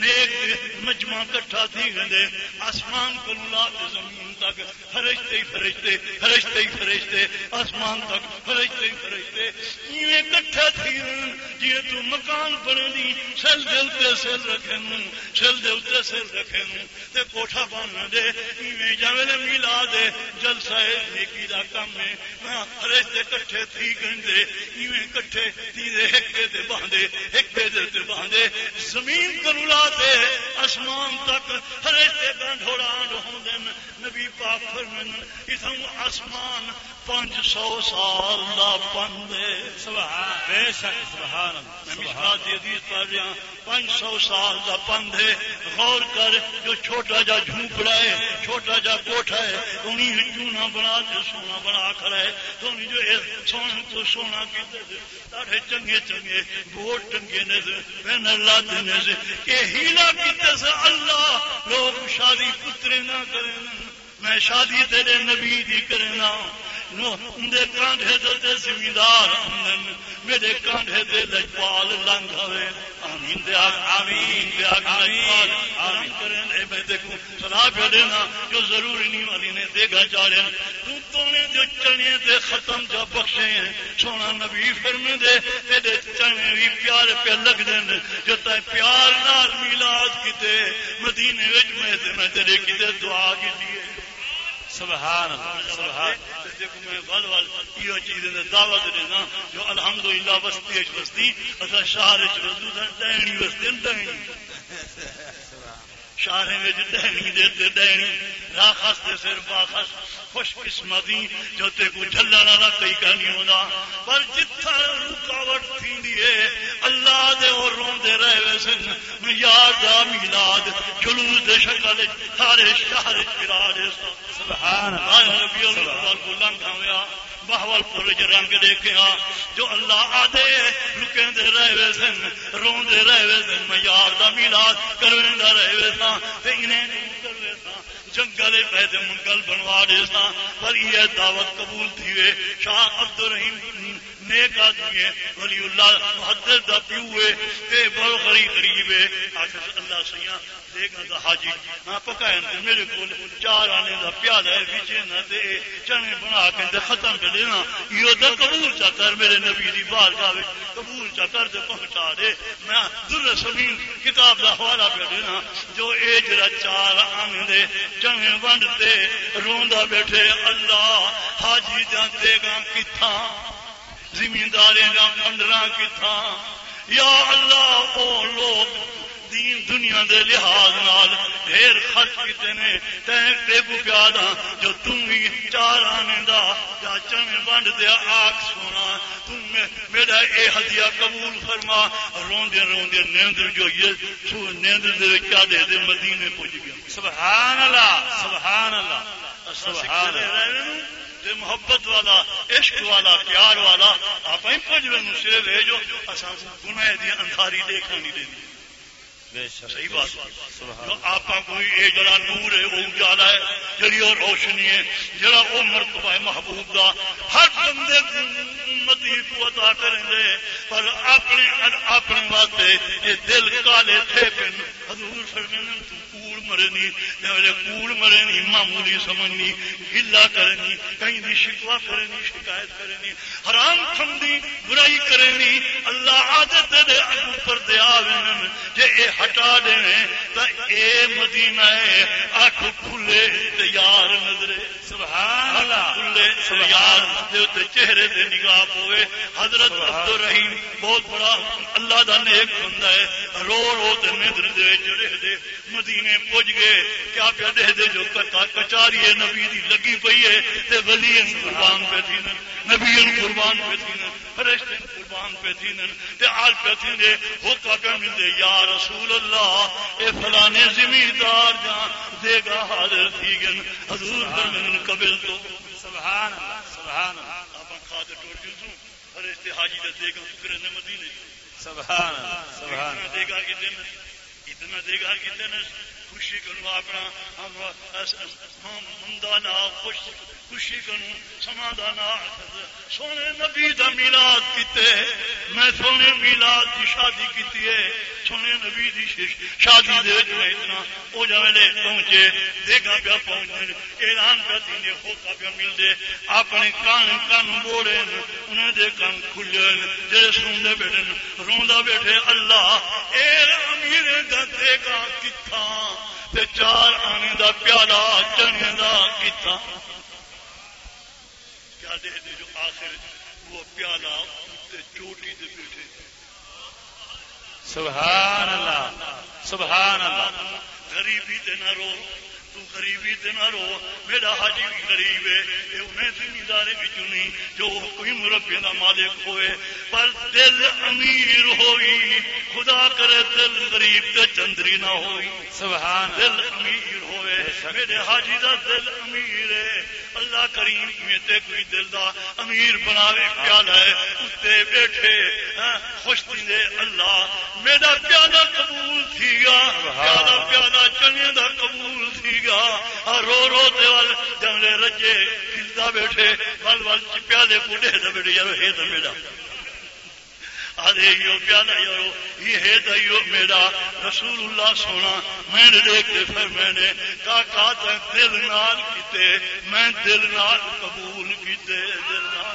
نیک مجمع کٹھا تھی گندے آسمان کو لا زمین تک فرشتے فرشتے فرشتے فرشتے آسمان تک فرشتے فرشتے یہ کٹھا تھی جی تو مکان بنے دی سل دے اتے سل رکھے سل دے اتے سل رکھے تے کوٹھا بننا دے یہ جویل میلا دے جلسہ نیکی دا کام ہے فرشتے کٹھے تھی گندے یہ کٹھے تیرے ایک دے باندھے ایک دے باندھے زمین کرولا دے آسمان تک فرشتے گنڈھوڑان ہوندن نبی پاک فرمان اتھوں آسمان پانچ سو سال دا پندے سبحان بے شک سبحان اللہ مشکات دی حدیث پڑھ رہا پانچ سو سال دا پندے غور کر جو چھوٹا جا جھونپڑا ہے چھوٹا جا کوٹھا ہے انہیں چونا بنا کے سونا بنا کر ہے تو جو سونا تو سونا کی تاڑے چنگے چنگے بوٹ ٹنگے نے سے بین اللہ دینے سے کہ ہیلا کیتے سے اللہ لوگ شادی پترے نہ کریں میں شادی تیرے نبی دی کرنا نو اندے کانڈے دے زمیندار اندن میرے کانڈے دے لجپال لنگ ہوئے آمین دے آگ آمین دے آگ لجپال آمین کریں اے میں دیکھوں صلاح پہ دینا جو ضروری نہیں والی نے دے گا چاڑے تو تو نے جو چنے دے ختم جا بخشے ہیں سونا نبی فرم دے تیرے چنے بھی پیار پہ لگ دیں جو تے پیار نال میلاد کی دے مدینے وچ میں میں تیرے کی دے دعا کی دیئے سبحان اللہ سبحان دیکھو میں ول ول یہ چیزیں دعوت دینا جو الحمدللہ وسطی اچ وسطی اسا شہر اچ وسطی ڈہنی وسطی ڈہنی شہر میں ڈہنی دے ڈہنی راخص دے سر باخص خوش قسمتی جو تے کو جھلنا نہ کئی کہانی ہونا پر جتھا رکاوٹ تھیندی ہے اللہ دے اور روندے رہے ویسن میں یار دا میلاد جلوس دے شکل سارے شہر چراڑے سبحان اللہ نبی اللہ کو لنگا ہویا بہول پور رنگ دیکھا جو اللہ آدھے رکیں دے رہے ویسن رون دے رہے ویسن میں یار دا میلاد کرنے دا رہے ویسا تے انہیں کر ویسا جنگل پیدے منگل بنوا دیسا پر یہ دعوت قبول تھی وے شاہ عبدالرحیم نیک آدمی ہے ولی اللہ محدث دا پیوے تے بڑ غریب قریب ہے آخر اللہ سیاں دے گا دا حاجی ہاں پکائیں تے میرے کول چار آنے دا پیالہ ہے وچے نہ دے چنے بنا کے دے ختم کر دینا یہ دا قبول چا کر میرے نبی دی بارگاہ وچ قبول چا کر دے پہنچا دے میں در سمین کتاب دا حوالہ پہ دینا جو اے جڑا چار آنے دے چنے ونڈتے روندا بیٹھے اللہ حاجی دا دے گا کتھاں زمینداریں جا پندرہ کی تھا یا اللہ او لوگ دین دنیا دے لحاظ نال ڈھیر خرچ کیتے نے تے کو پیادا جو تم بھی چار آنے دا یا چنے بانڈ دے آگ سونا تم میرا اے ہدیہ قبول فرما روندے روندے نیندر جو یہ سو نیندر دے کیا دے دے مدینے پہنچ گیا سبحان اللہ سبحان اللہ سبحان اللہ محبت والا عشق والا پیار والا آپ ہی پجوے نسرے لے جو اصل گناہ دی اندھاری دیکھا نہیں دینی صحیح بات جو آپ کوئی اے جڑا نور ہے وہ اجالا ہے جڑی اور روشنی ہے جڑا وہ مرتبہ ہے محبوب دا ہر بندے امتی کو عطا کریں گے پر اپنے اپنے واسطے یہ دل کالے تھے پن حضور فرمانے تو کوڑ مرنی کوڑ مرنی معمولی سمجھنی گلا کرنی کہیں بھی شکوا کرنی شکایت کرنی حرام کھندی برائی کرنی اللہ عادت دے اوپر دے آویں جے اے ہٹا دینے تا اے مدینہ ہے آنکھ کھلے تیار نظرے سبحان اللہ کھلے تیار دے تے چہرے تے نگاہ ہوئے حضرت عبدالرحیم بہت بڑا اللہ دا نیک بندہ ہے رو رو تے ندر دے چڑے دے مدینے پہنچ گئے کیا پہ دے دے جو کچاری نبی دی لگی پئی ہے تے ولی قربان پہ تھی نبی قربان پہ تھی فرشتے قربان پہ تھی تے آل پہ تھی دے ہوکا پہ ملتے یا رسول اللہ اے فلانے زمیندار جان دے گا حاضر تھی گن حضور فرمائن قبل تو سبحان اللہ سبحان اللہ آپ خاطر ٹوٹ جسوں فرشتے حاجی دے دے گا فکر نے مدینے سبحان اللہ سبحان اتنا دے گا کتنے اتنا دے گا کتنے خوشی کروں اپنا مندانا خوش خوشی کروں سمادانا سونے نبی دا میلاد کیتے میں سونے میلاد دی شادی کیتی ہے سونے نبی دی شادی دے میں اتنا او جویں پہنچے دیکھا پیا پہنچے اعلان پہ دینے ہوتا پیا مل دے اپنے کان کان بوڑے انہیں دے کان کھلے جڑے سوندے بیٹھے روندا بیٹھے اللہ اے امیر دا دے گا کتھا تے چار آنے دا پیالہ چنے دا کتھا کیا دے دے جو آخر وہ پیالہ تے چوٹی دے بیٹھے سبحان اللہ سبحان اللہ غریبی تے نہ رو تو غریبی تے نہ رو میرا حاجی بھی غریب ہے یہ انہیں زمیندارے بھی چنی جو کوئی مربی کا مالک ہوئے پر دل امیر ہوئی خدا کرے دل غریب تے چندری نہ ہوئی سبحان دل امیر ہوئے میرے حاجی دا دل امیر ہے اللہ کریم میں تے کوئی دل دا امیر بناوے پیالہ ہے اتے بیٹھے خوش دے اللہ میرا پیالہ قبول تھی گا پیالہ پیالہ چنے دا قبول تھی گا رو رو دے وال جملے رجے کھلتا بیٹھے وال وال پیالے کوڈے دا بیٹھے یارو ہے دا میرا آدھے یو پیالہ یارو یہ ہے دا یو میرا رسول اللہ سونا میں نے دیکھتے پھر میں نے کہا کہا تا دل نال کیتے میں دل نال قبول کیتے دل نال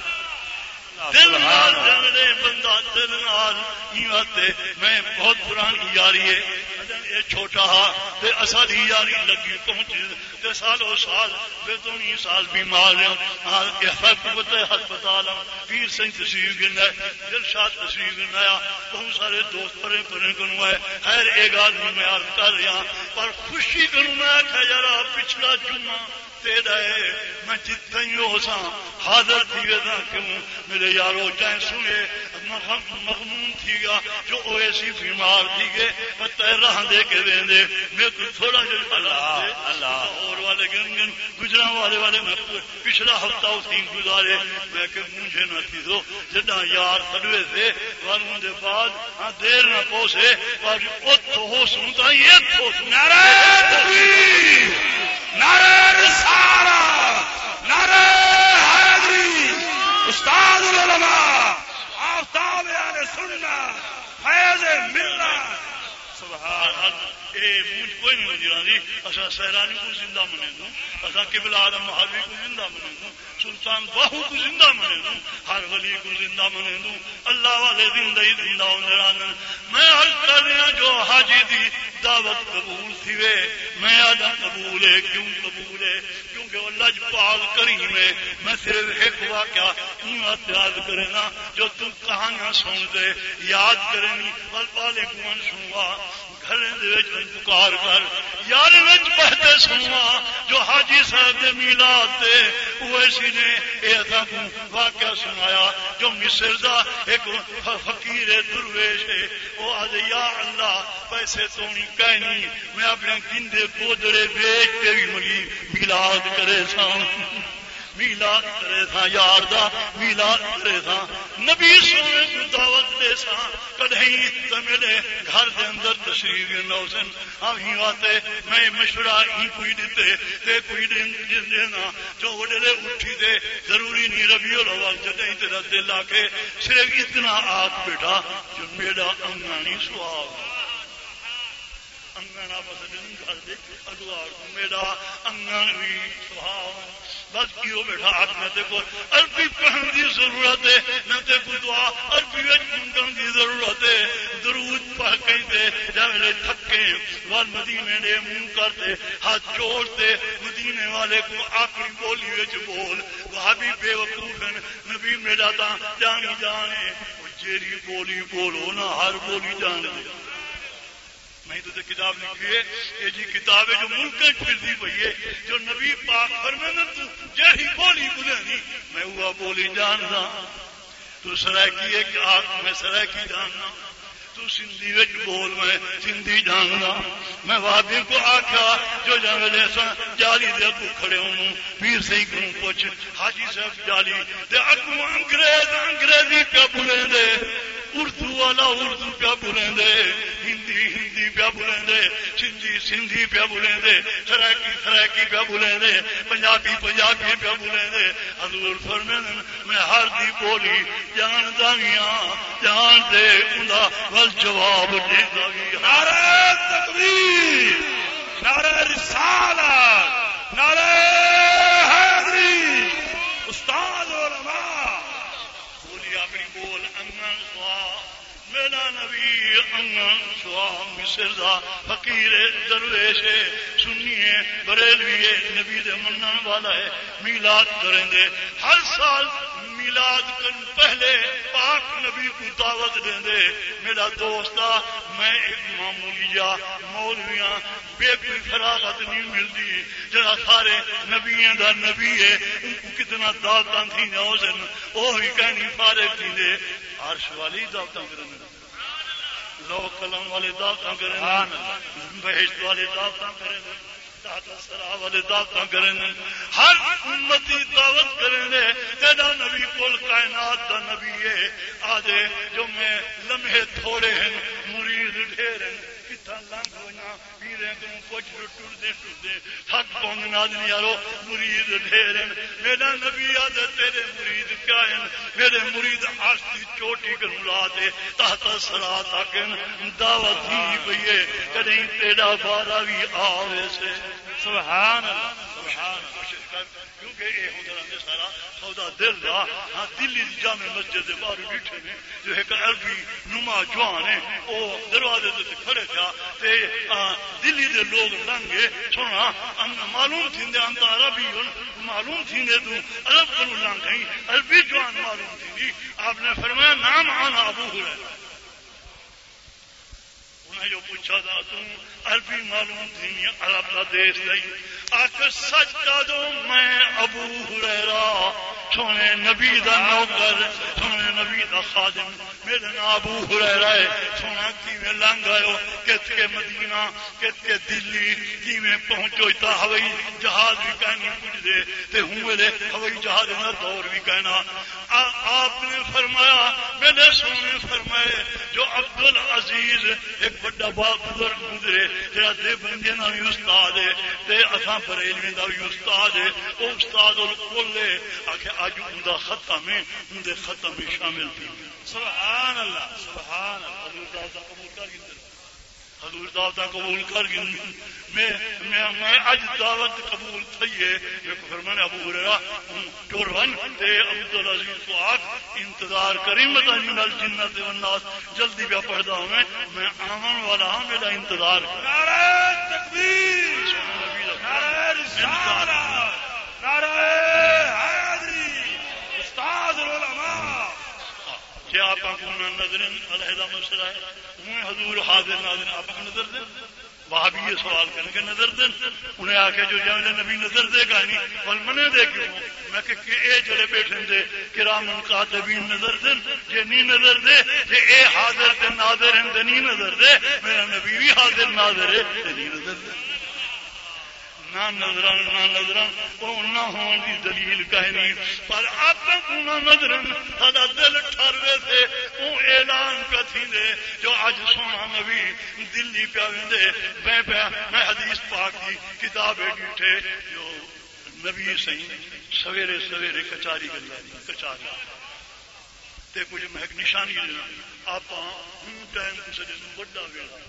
دل نال جملے بندہ دل نال ایواتے میں بہت پرانی یاری ہے یہ چھوٹا ہا تے اصلی یاری لگی پہنچ تے سالوں سال بے دونی سال بیمار ہیں آج احفظت ہسپتال پیر سنگھ تشریف گرنا ہے دلشاد تشریف گرنا ہے بہت سارے دوست پرے پرے کنو ہے خیر ایک آدمی میں عرض کر رہا پر خوشی کنو میں آکھا یارا پچھلا جمعہ تیرا ہے میں جتنی ہو سا حاضر تھی گا کیوں میرے یارو چاہیں سنے مغمون تھی گا جو او ایسی بیمار تھی گے پتہ رہاں دے کے دیں دے میں کچھ تھوڑا جو اللہ اللہ اور والے گن گن گجرا والے والے میں پچھلا ہفتہ اس دن گزارے میں کہ مجھے نہ تھی تو جدہ یار سڑوے سے والوں دے بعد ہاں دیر نہ پوسے پر ات ہو سنتا یہ تو نعرہ تکبیر نعرہ رسالہ نعرہ حیدری استاد العلماء آفتاب اہل سنت فیض ملت سبحان اللہ اے مجھ کوئی نہیں مجھے اسا سیرانی کو زندہ منے دوں اسا قبلہ آدم محاوی کو زندہ منے دوں سلطان باہو کو زندہ منے دوں ہر ولی کو زندہ منے دوں اللہ والے زندہ ہی زندہ ہونے میں عرض کر رہا جو حاجی دی دعوت قبول تھی وے میں آدھا قبول ہے کیوں قبول ہے کیونکہ وہ لجپال کریم ہے میں صرف ایک واقعہ ایمت یاد کرنا جو تم کہانیاں سن دے یاد کرنی بل پالے کون سنوا گھر پکار کر یار بہتے سنوا جو حاجی صاحب دے میلاد تے اویسی نے ایسا واقعہ سنایا جو مصر دا ایک فقیر درویش ہے وہ آج یا اللہ پیسے تو نہیں کہنی میں اپنے گندے گودڑے بیچ کے بھی ملی میلاد کرے سان میلاد کرے تھا یار دا میلاد کرے تھا نبی سونے کو دعوت دے سا کدھیں تو میرے گھر دے اندر تشریف نوزن ہم ہی آتے میں مشورہ ہی کوئی دیتے تے کوئی دینا جو وڈلے اٹھی دے ضروری نہیں ربیع الاول جدیں تیرا دل آ کے صرف اتنا آگ بیٹھا جو میرا انگانی سواب انگنا بس گھر دے ادوار میرا انگن بھی سواب بس کیوں بیٹھا آپ نہ تے کو عربی پڑھن دی ضرورت ہے نہ تے کو دعا عربی وچ منگن دی ضرورت ہے درود پڑھ کے دے جاوے تھکے وال مدینے دے منہ کرتے ہاتھ جوڑتے مدینے والے کو آخری بولی وچ بول وہابی بے وقوف ہیں نبی میرا تا جانی جانے جیری بولی بولو نہ ہر بولی جان دے میں تو کتاب لکھی ہے یہ جی کتاب ہے جو ملک پھرتی پی ہے جو نبی پاک فرمانا تو جہی بولی بلندی میں وہ بولی جاننا تو سرائکی ہے کہ آپ میں سرائکی جاننا تو سندھی وچ بول میں سندھی جاننا میں وادی کو آخیا جو جنگلے سن جالی دے اگو کھڑے ہوں پیر سی کو پوچھ حاجی صاحب جالی دے اگو انگریز انگریزی پہ بولیں دے اردو والا اردو پہ بولیں دے ہندی ہندی پہ بولیں دے سندھی سندھی پہ بولیں دے سرائکی سرائکی پہ بولیں دے پنجابی پنجابی پہ بولیں دے حضور فرمائیں میں ہر دی بولی جان دانیاں جان دے اندا ول جواب دے دانیاں نعرہ تکبیر نعرہ رسالت نعرہ حیدری استاد علماء بولی اپنی بول انگن سوا میرا نبی انگن سوا مصر دا فقیر درویش سنیے بریلوی نبی دے منن والا ہے میلاد کریں دے ہر سال میلاد کن پہلے پاک نبی کو دعوت دیں دے میرا دوستا میں ایک معمولی جا مولویاں بے کوئی فراغت نہیں ملتی جڑا سارے نبیوں دا نبی ہے ان کو کتنا دعوتاں تھی نوزن وہی کہنی فارغ تھی دے عرش والی دعوتاں کرنے لو قلم والے دعوتاں کرنے بہشت والے دعوتاں کرنے سرا والے دعوتاں کریں ہر امتی دعوت کریں دے تیرا نبی کول کائنات دا نبی ہے آدھے جو میں لمحے تھوڑے ہیں مرید ڈھیر ہیں کتنا لنگ ہونا پیریں کروں کچھ ٹوٹ دے ٹوٹ دے تھک پونگ نادنی یارو مرید ڈھیر ہیں میرا نبی آدھے تیرے مرید کیا ہیں میرے مرید آستی چوٹی کر ملا دے تحت سرا تاکن دعوت ہی پئیے کہیں تیرا بارہ بھی آوے سے سبحان اللہ سبحان اللہ کیونکہ یہ ہوتا رہتا سارا سودا دل رہا ہاں دلی جامع مسجد کے باہر بیٹھے نے جو ایک عربی نما جوان ہے وہ دروازے سے کھڑے تھا تے دلی دے لوگ لنگے سونا معلوم تھے انت عربی معلوم تھے تو عرب کو لنگ گئی عربی جوان معلوم تھی آپ نے فرمایا نام آنا ابو ہریرہ انہیں جو پوچھا تھا تم عربی معلوم تھی عرب کا دیش نہیں آخر سچ کا دو میں ابو ہریرہ سونے نبی دا نوکر سونے نبی دا خادم میرا نام ابو ہریرہ ہے سونا کیویں لنگ آئے کت کے مدینہ کت کے دلی کیویں پہنچو تا ہوائی جہاز بھی کہنی کچھ دے تے ہوں ویلے ہوائی جہاز نہ دور بھی کہنا آپ نے فرمایا میرے سونے فرمائے جو عبد العزیز ایک بڑا باپ بزرگ گزرے جڑا دے بندے نا بھی استاد ہے تے اساں بریلوی دا بھی استاد ہے او استاد الکل ہے آکھے اج اوندا ختم ہے اون ختم میں شامل تھی سبحان اللہ سبحان اللہ حضور دعوت قبول کر گئے حضور دعوت قبول کر گئے میں میں اج دعوت قبول تھی ہے جو فرمانے ابو ہریرہ ٹور ون تے عبد العزیز کو آکھ انتظار کریں متا من الجنت والناس جلدی پہ پڑھدا ہوں میں میں آمن والا ہوں میرا انتظار نعرہ تکبیر نعرہ رسالت نعرہ حیدری استاد العلماء جی آپ کو نظر علیحدہ مسئلہ ہے انہیں حضور حاضر ناظر آپ کو نظر دیں وہاں بھی یہ سوال کریں کہ نظر دیں انہیں آ کے جو جانے نبی نظر دے گا نہیں بل منے دے کیوں میں کہ اے جڑے بیٹھے دے کرامن کاتبین نظر دیں جے نہیں نظر دے جے اے حاضر تے ناظر ہیں تے نہیں نظر دے میرا نبی بھی حاضر ناظر ہے تے نہیں نظر دے نہ نظران نہ نظران وہ نہ ہون کی دلیل کہنی پر آپ کو نہ نظرن سدا دل ٹھروے سے وہ اعلان کا تھی دے جو آج سونا نبی دلی پہ ویندے میں پہ میں حدیث پاک کی کتابیں ڈیٹھے جو نبی سہی سویرے سویرے کچاری گئی کچاری تے کچھ میں ایک نشانی دینا آپ ہوں ٹائم کسے دن بڑا ویلا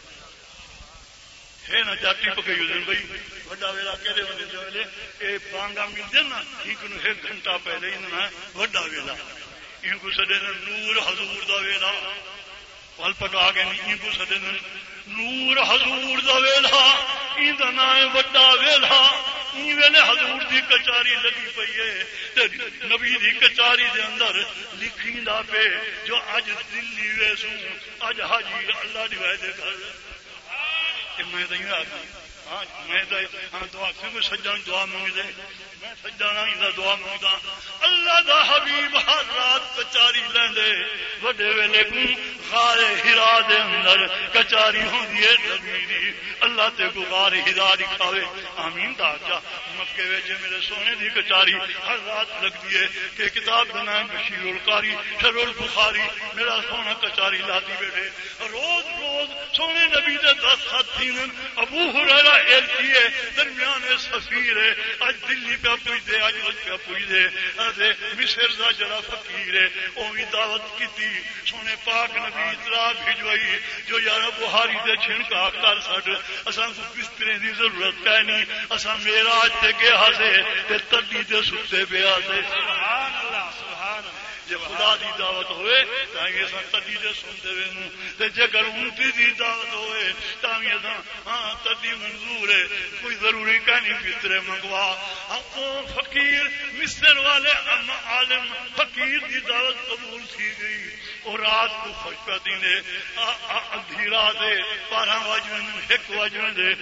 ہے نا جاتی پکئی ہوئی بھائی وڈا ویلا کہڑے ہونے جو ویلے اے بانگا ملتے نا ان کو ایک گھنٹہ پہلے انہاں وڈا ویلا ان کو سڈے نور حضور دا ویلا پل پکا کے ان کو سڈے نور حضور دا ویلا ان دا نام وڈا ویلا این ویلے حضور دی کچاری لگی پئی ہے نبی دی کچاری دے اندر لکھیندا پے جو اج دلی ویسوں اج حاجی اللہ دی وعدے کر کہ میں تو ہاں میں ہاں دعا کیوں سجان دعا منگ دے میں سجانا دعا منگتا اللہ دا حبیب ہر رات کچاری لیندے وڈے ویلے کو غار ہرا دے اندر کچاری ہوندی ہے نبی دی اللہ تے کو غار ہرا دکھاوے آمین دا کیا مکے وچ میرے سونے دی کچاری ہر رات لگدی ہے کہ کتاب دا نام بشیر القاری شرح البخاری میرا سونا کچاری لاتی بیٹھے روز روز سونے نبی دے دس خط تھین ابو ہریرہ ایل کیے درمیان سفیر ہے اج دلی پہ پوچھتے اج پہ پوچھتے مصر دا جڑا فقیر ہے وہ بھی دعوت کی سونے پاک نبی اطلاع بھجوائی جو یار بہاری دے چھنکا کر سٹ اساں کو بسترے دی ضرورت ہے نہیں اساں معراج تے گیا سے تے تڈی تے ستے پیا سے سبحان اللہ سبحان اللہ جے خدا دی دعوت ہوئے تاں اساں تڈی تے سنتے وینوں تے جے گر اونٹی دی دعوت ہوئے تاں اساں ہاں تڈی منظور ہے کوئی ضروری کہانی بسترے منگوا اب فقیر مصر والے عالم فقیر دی دعوت قبول کی گئی اور رات کو خوش پہ دینے ادھی رات بارہ وجن ایک وجن دے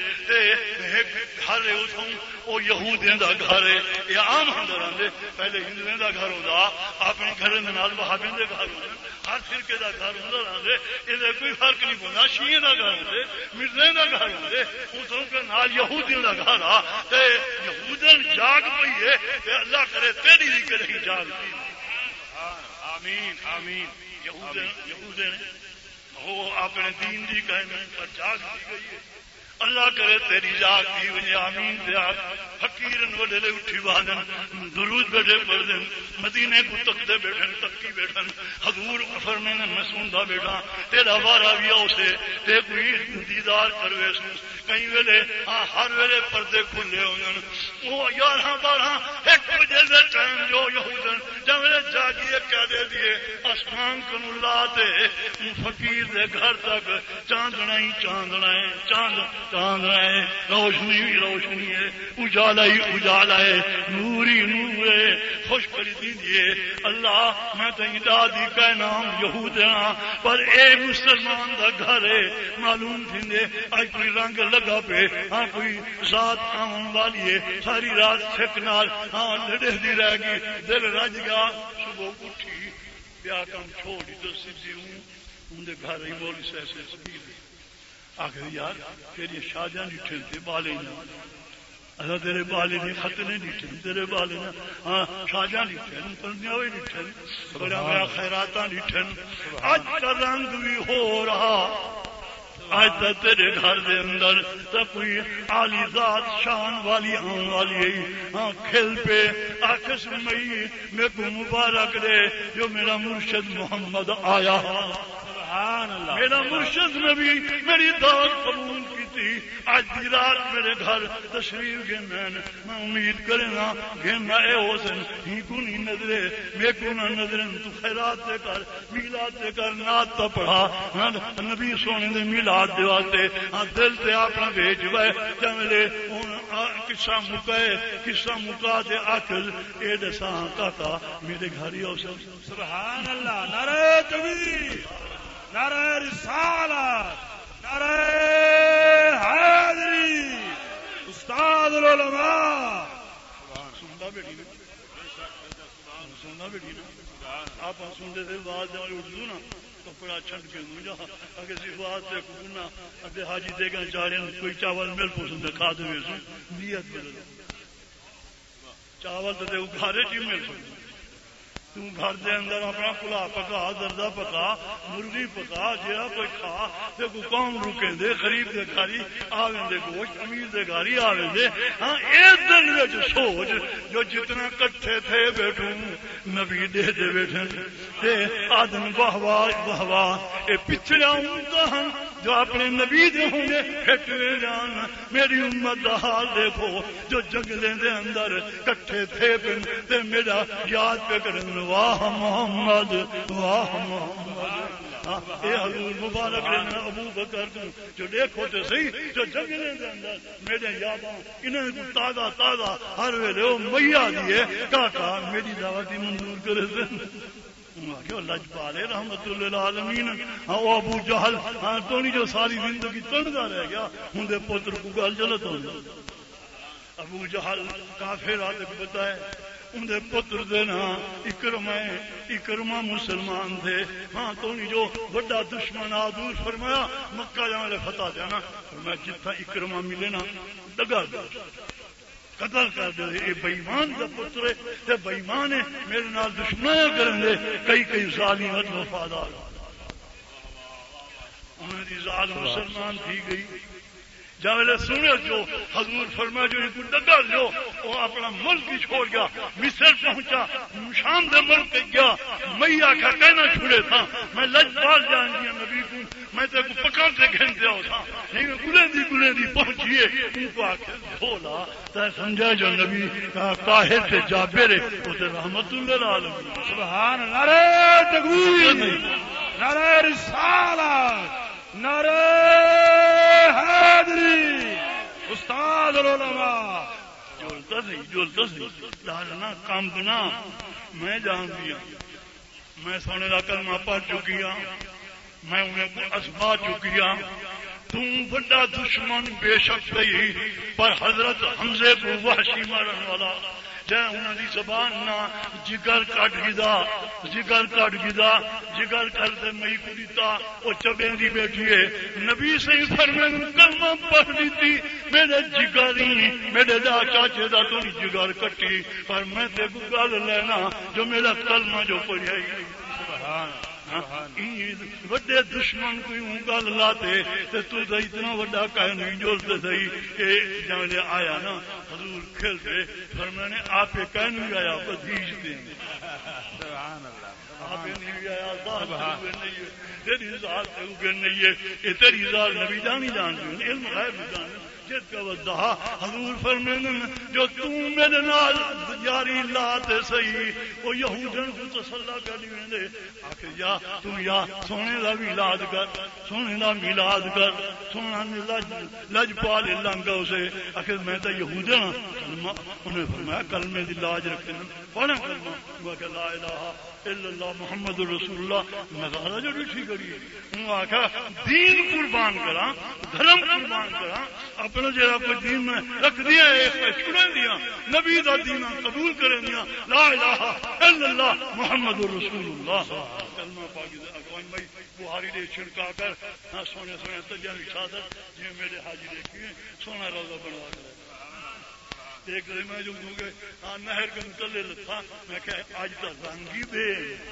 گھر اتوں وہ یہودیاں دا گھر ہے یہ عام ہندر آدھے پہلے ہندویں دا گھر ہوتا اپنے گھر وہابیاں دے گھر ہوتے ہر فرقے دا گھر ہندر آدھے یہ کوئی فرق نہیں پڑتا شیعہ دا گھر ہوتے مرزے دا گھر ہوتے اتوں کے نال یہودیاں دا گھر آ یہودن جاگ پئی ہے اللہ کرے تیری دی کہ نہیں جاگتی آمین آمین یہودے وہ اپنے دین دی کہنے پر جاگ دی گئی ہے اللہ کرے تیری جاگ دی وجہ آمین دیا فقیرن وڈے اٹھی بادن درود بیٹھے پڑھ دیں مدینے کو تکتے بیٹھن تکی بیٹھن حضور فرمین میں سندا بیٹھا تیرا وارا بھی آؤ سے تے کوئی دیدار کروے سن کئی ویلے ہاں ہر ویلے پردے کھلے ہوئے وہ یارہ بارہ ایک بجے دے ٹائم جو یہودن جب جاگیے کہہ دے دیے آسمان کو لاتے فقیر دے گھر تک چاندنا ہی چاندنا ہے چاند چاند ہے روشنی ہی روشنی ہے اجالا ہی اجالا ہے نور ہی نور ہے خوش کری دیجیے اللہ میں تو دادی کا نام یہود ہاں پر اے مسلمان دا گھر ہے معلوم تھے آج کوئی رنگ لگا پہ ہاں کوئی ذات آن والی ہے ساری رات چھکنال ہاں لڑے دی رہ گئی دل رج گیا صبح اٹھی بیا کام چھوڑی تو سیدھی ہوں ان دے گھر ہی مولی سے ایسے سبیل آخر یار تیری شادیاں ڈٹھن تے بالے نہ اللہ تیرے بالے نے ختنے ڈٹھن تیرے بالے نہ ہاں شادیاں ڈٹھن پرنیاں ہوئے ڈٹھن بڑا بڑا خیراتاں ڈٹھن اج کا رنگ بھی ہو رہا آج تک تیرے گھر دے اندر تو کوئی عالی ذات شان والی آن والی ہے ہاں کھل پہ آکس مئی میں کو مبارک دے جو میرا مرشد محمد آیا سبحان اللہ میرا مرشد نے بھی میری دعوت قبول کی تھی آج دی رات میرے گھر تشریف گھننا میں امید کرنا گھننا اے حسن ہی کو نہیں نظرے میں کو نہ نظرن تو خیرات دے کر میلاد دے کر نات تا پڑھا نبی سونے دے میلاد دے واسطے ہاں دل تے اپنا بھیج وے چملے قصہ مکائے قصہ مکا دے عقل اے دساں کاکا میرے گھر ہی ہو سبحان اللہ نعرہ تکبیر نعرہ رسالت نعرہ حیدری استاد العلماء سننا بیٹھی سننا بیٹھی نا آپ سنتے تھے بات جب اردو نا کپڑا چھٹ کے دوں جا اگر سی بات سے کبنا اگر حاجی دے گا چاڑے کوئی چاول مل پوسن دے کھا دے سو نیت مل چاول تو دے گھارے چی مل سکتا تم گھر دے اندر اپنا پلا پکا دردہ پکا مرغی پکا جہاں کوئی کھا تے کو کون رکیں دے خریب دے گھاری آویں دے گوشت امیر دے گھاری آویں دے ہاں ایک دن وچ سوچ جو جتنا کٹھے تھے بیٹھوں نبی دے دے بیٹھن تے آدم واہ واہ واہ واہ اے پچھڑا ہوں جو اپنے نبی دے ہوں گے پھٹوے جان میری امت دا حال دیکھو جو جنگلیں دے اندر کٹھے تھے پن تے میرا یاد پہ کرن واہ محمد واہ محمد اے حضور مبارک لینا ابو بکر کو جو دیکھو تے صحیح جو جنگلیں دے اندر میرے یاداں انہیں کو تازہ تازہ ہر ویلے او میاں دیے کاکا میری دعوتی منظور کرے دے لجپالے رحمت للعالمین ہاں وہ ابو جہل ہاں تو نہیں جو ساری زندگی تنگا رہ گیا ہوں دے پتر کو گل جلت ہو ابو جہل کافر آتے بتائے ان دے پتر دے نا اکرما اکرما مسلمان تھے ہاں تو نہیں جو بڑا دشمن آدور فرمایا مکہ جانے فتح دینا فرمایا جتنا اکرما ملے نا دگا دو قتل کر دے یہ بےمان کا پتر ہے بےمان ہے میرے نال دشمنیاں کریں گے کئی کئی ظالم وفادار انہوں نے ظالم مسلمان تھی گئی جب سنے جو حضور فرمایا جو ان کو ڈگر جو وہ اپنا ملک ہی چھوڑ گیا مصر پہنچا شام دے ملک گیا میں آخا کہنا چھوڑے تھا میں لجپال جان دیا نبی کو میں تے کو پکڑ سے گھن دیا تھا لیکن گلے دی گلے دی پہنچیے ان کو آخر بولا تے سمجھا جو نبی طاہر سے جابر ہے اسے رحمت للعالمین سبحان نعرہ تکبیر نعرہ رسالت نعرہ حیدری استاد العلماء جولتا سی جولتا سی ڈالنا کام بنا میں جان دیا میں سونے کا کلمہ پڑھ چکی ہوں میں انہیں کو ازما چکی ہوں تم بڑا دشمن بے شک گئی پر حضرت حمزے کو وحشی مارن والا جے انہوں دی زبان نہ جگر کٹ گدا جگر کٹ گدا جگر کرتے مئی کو دیتا وہ چبیں دی بیٹھی ہے نبی صحیح فرمائے کلمہ پڑھ دیتی میرے جگر ہی میرے دا چاچے دا تو جگر کٹی پر میں تے کو گل لینا جو میرا کلمہ جو پڑھیا ہی سبحان وڈے دشمن کو یوں گل لاتے تے تو تو اتنا وڈا کہہ نہیں جولتے سی کہ جب آیا نا حضور کھیلتے فرمانے آپ کہہ نہیں آیا بدیج دیں سبحان اللہ آپ نہیں آیا ذات نہیں ہے تیری ذات نہیں ہے یہ تیری ذات نبی جانی جانتی علم غیب جانتی حضور فرمانے جو تم میرے نال یاری لاتے سہی وہ یہودن کو تسلا کر دے آخر یا تو یا سونے کا میلاد کر سونے کا میلاد کر سونا لج لج پال لنگا اسے آخر میں تو یہودن انہیں فرمایا کلمے کی لاج رکھتے پڑھیں کلمہ کہ لا الہ الا اللہ محمد رسول اللہ نظارہ جو ڈٹھی کری انہوں آخیا دین قربان کرا دھرم قربان کرا اپنا جہاں کوئی دین میں رکھ دیا چھڑے دیا نبی دا دین قبول کریں دیا لا الہ الا اللہ محمد رسول اللہ کلمہ پاک اقوام بھائی بہاری نے چھڑکا کر سونے سونے تجا کی چادر جی میرے حاجی دیکھی سونا روزہ بنوا کر ایک دن میں جو گے نہر کے متلے لتھا میں کہ آج تک رنگی بے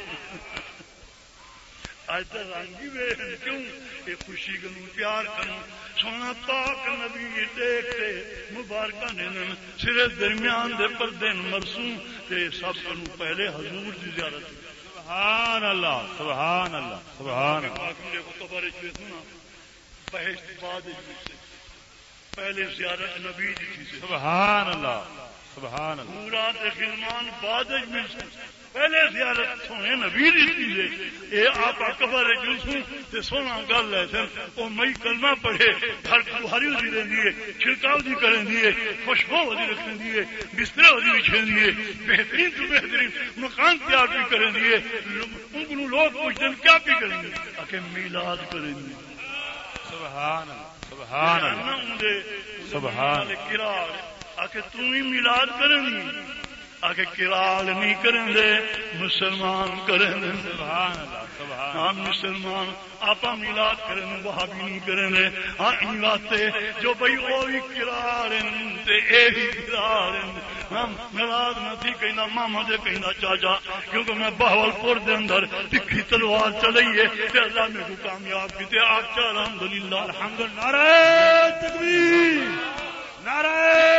آج تک رنگی بے کیوں یہ خوشی کروں پیار کروں سونا پاک نبی دیکھتے مبارکہ نے سرے درمیان دے پر دن مرسوم تے سب کنوں پہلے حضور دی زیارت سبحان اللہ سبحان اللہ سبحان اللہ میرے کو قبر چوے سنا بہشت بعد سے پہلے زیارت نبی دی سبحان اللہ سبحان اللہ پورا غلمان بعد میں پہلے زیارت سونے نبی دی چیزیں یہ آپ قبر جلسوں تے سونا گل ہے سر وہ مئی کلمہ پڑھے گھر بہاری ہوتی رہتی ہے چھڑکاؤ دی کریں دیے خوشبو ہوتی رکھیں دیے بستر ہوتی بچھیں دیے بہترین تو بہترین مکان تیار بھی کریں دیے ان کو لوگ پوچھتے ہیں کیا بھی کریں گے آکے میلاد کریں گے سبحان اللہ سبحان اللہ سبحان کرال آکے تم ہی میلاد کریں گی آگے کرال نہیں کریں دے مسلمان کریں دے سبحان اللہ سبحان ہاں مسلمان آپا میلاد کریں دے وہاں بھی نہیں کریں دے ہاں ان واسطے جو بھئی وہ بھی کرالیں تے اے بھی کرالیں ہاں میلاد نہ تھی کہنا ماما دے کہنا چاچا کیونکہ میں بہول پور دے اندر تکھی تلوار چلائیے تے اللہ میں کو کامیاب کی تے آپ چاہ الحمدللہ الحمدللہ نعرہ تکبیر نعرہ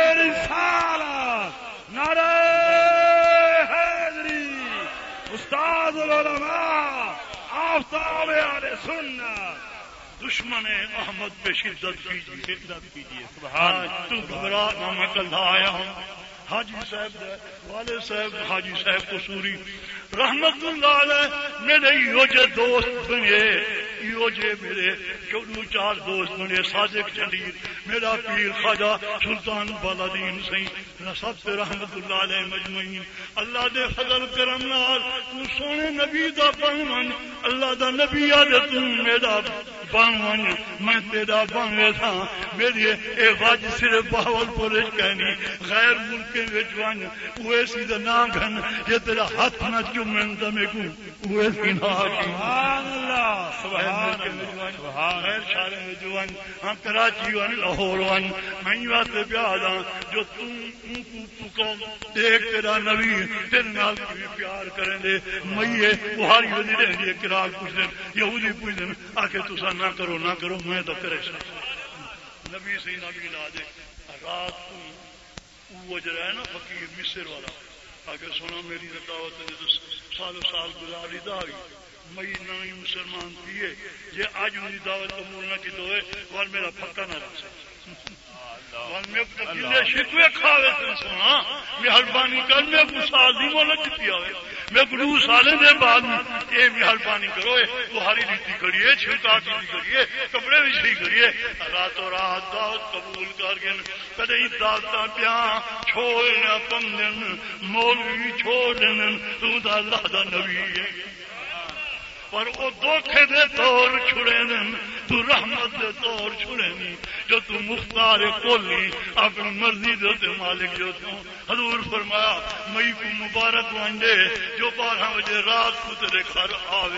رسالت نعرہ حیدری استاد العلماء آفتاب اہل سنت دشمن احمد پہ شدت کیجیے شدت کیجیے سبحان تو گھبرا نہ میں کل آیا ہوں حاجی صاحب والد صاحب حاجی صاحب قصوری رحمت اللہ علیہ میرے یہ جو دوست بنے یہ جے میرے چودہ چار دوست بنے صادق جلیل میرا پیر خواجہ سلطان بالادین سی سب سے رحمت اللہ علیہ مجمعین اللہ دے فضل کرم نال تو سونے نبی دا بن من اللہ دا نبی آدھے تو میرا بن من میں تیرا بن تھا میری اے واج صرف باول پورج کہنی غیر ملکے وچ ون اوے سی دا نہ گھن یہ تیرا ہاتھ نہ چومن تے میں کو اوے سی نہ سبحان اللہ سبحان اللہ سبحان غیر شہر میں جو ون ہم کراچی ون لاہور ون میں واسطے پیادا جو تم کو کو دیکھ تیرا نبی تیرے نال کی پیار کریں دے میں بہاری ودی رہندی ہے کراغ پوچھ دے یہودی پوچھ دے آ کے تسا نہ کرو نہ کرو میں تو کرے نبی سی نبی لا دے رات کو وہ جڑا ہے نا فقیر مصر والا آگے سنا میری دعوت نے سال سال گزاری داری مئی نئی مسلمان کیے یہ آج میری دعوت قبول نہ کی تو ہے اور میرا پکا نہ رہ سکتا شکوے کھاوے تم سنا مہربانی کر میں کو سال دی مولت کی آوے میں گلو سالے دے بعد یہ مہربانی کرو تمہاری ریتی کریے چھوٹا کی کریے کپڑے بھی صحیح کریے راتوں رات دعوت قبول کر گئے کدی دعوت پیا چھوڑنا پندن مولوی چھوڑ دین تو دا اللہ دا نبی ہے پر وہ دھوکھے دے طور چھڑے دن تو رحمت دے طور چھڑے نہیں جو تو مختار کولی اپنی مرضی دے تے مالک جو تو حضور فرمایا مئی کو مبارک وانڈے جو بارہ بجے رات کو تیرے گھر آوے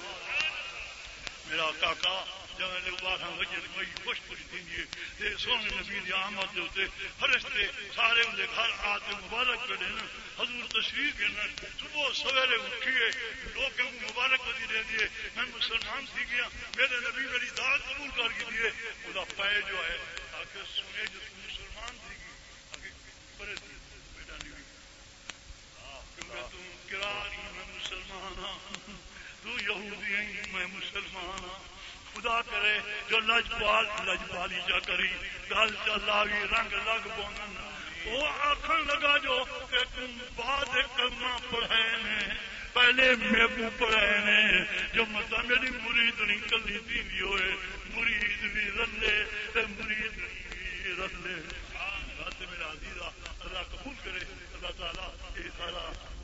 میرا کاکا جب میں نے بارہ بجے مئی خوش خوش دیں گے سونے نبی دی آمد جو تے فرشتے سارے ان دے گھر آتے مبارک کرے نا حضور تشریف کے نا صبح سویرے اٹھیے لوگ مبارک بدی دے دیے میں مسلمان سی گیا میرے نبی میری دعوت قبول کر کے دیے خدا پائے جو ہے آگے سنے جو تم مسلمان تھی گی آگے بڑے بیٹا نہیں کیونکہ تم کراری میں مسلمان ہاں تو یہودی ہیں میں مسلمان ہاں خدا کرے جو لجپال لجپالی جا کری گل چلاوی رنگ لگ بونن وہ آخر لگا جو کہ تم بعد کلمہ پڑھے نے پہلے میں کو پڑھے نے جو مطلب میری مرید نہیں کلی تھی ہوئے مرید بھی رلے مرید بھی رلے میرا عزیزہ اللہ قبول کرے اللہ تعالیٰ یہ سارا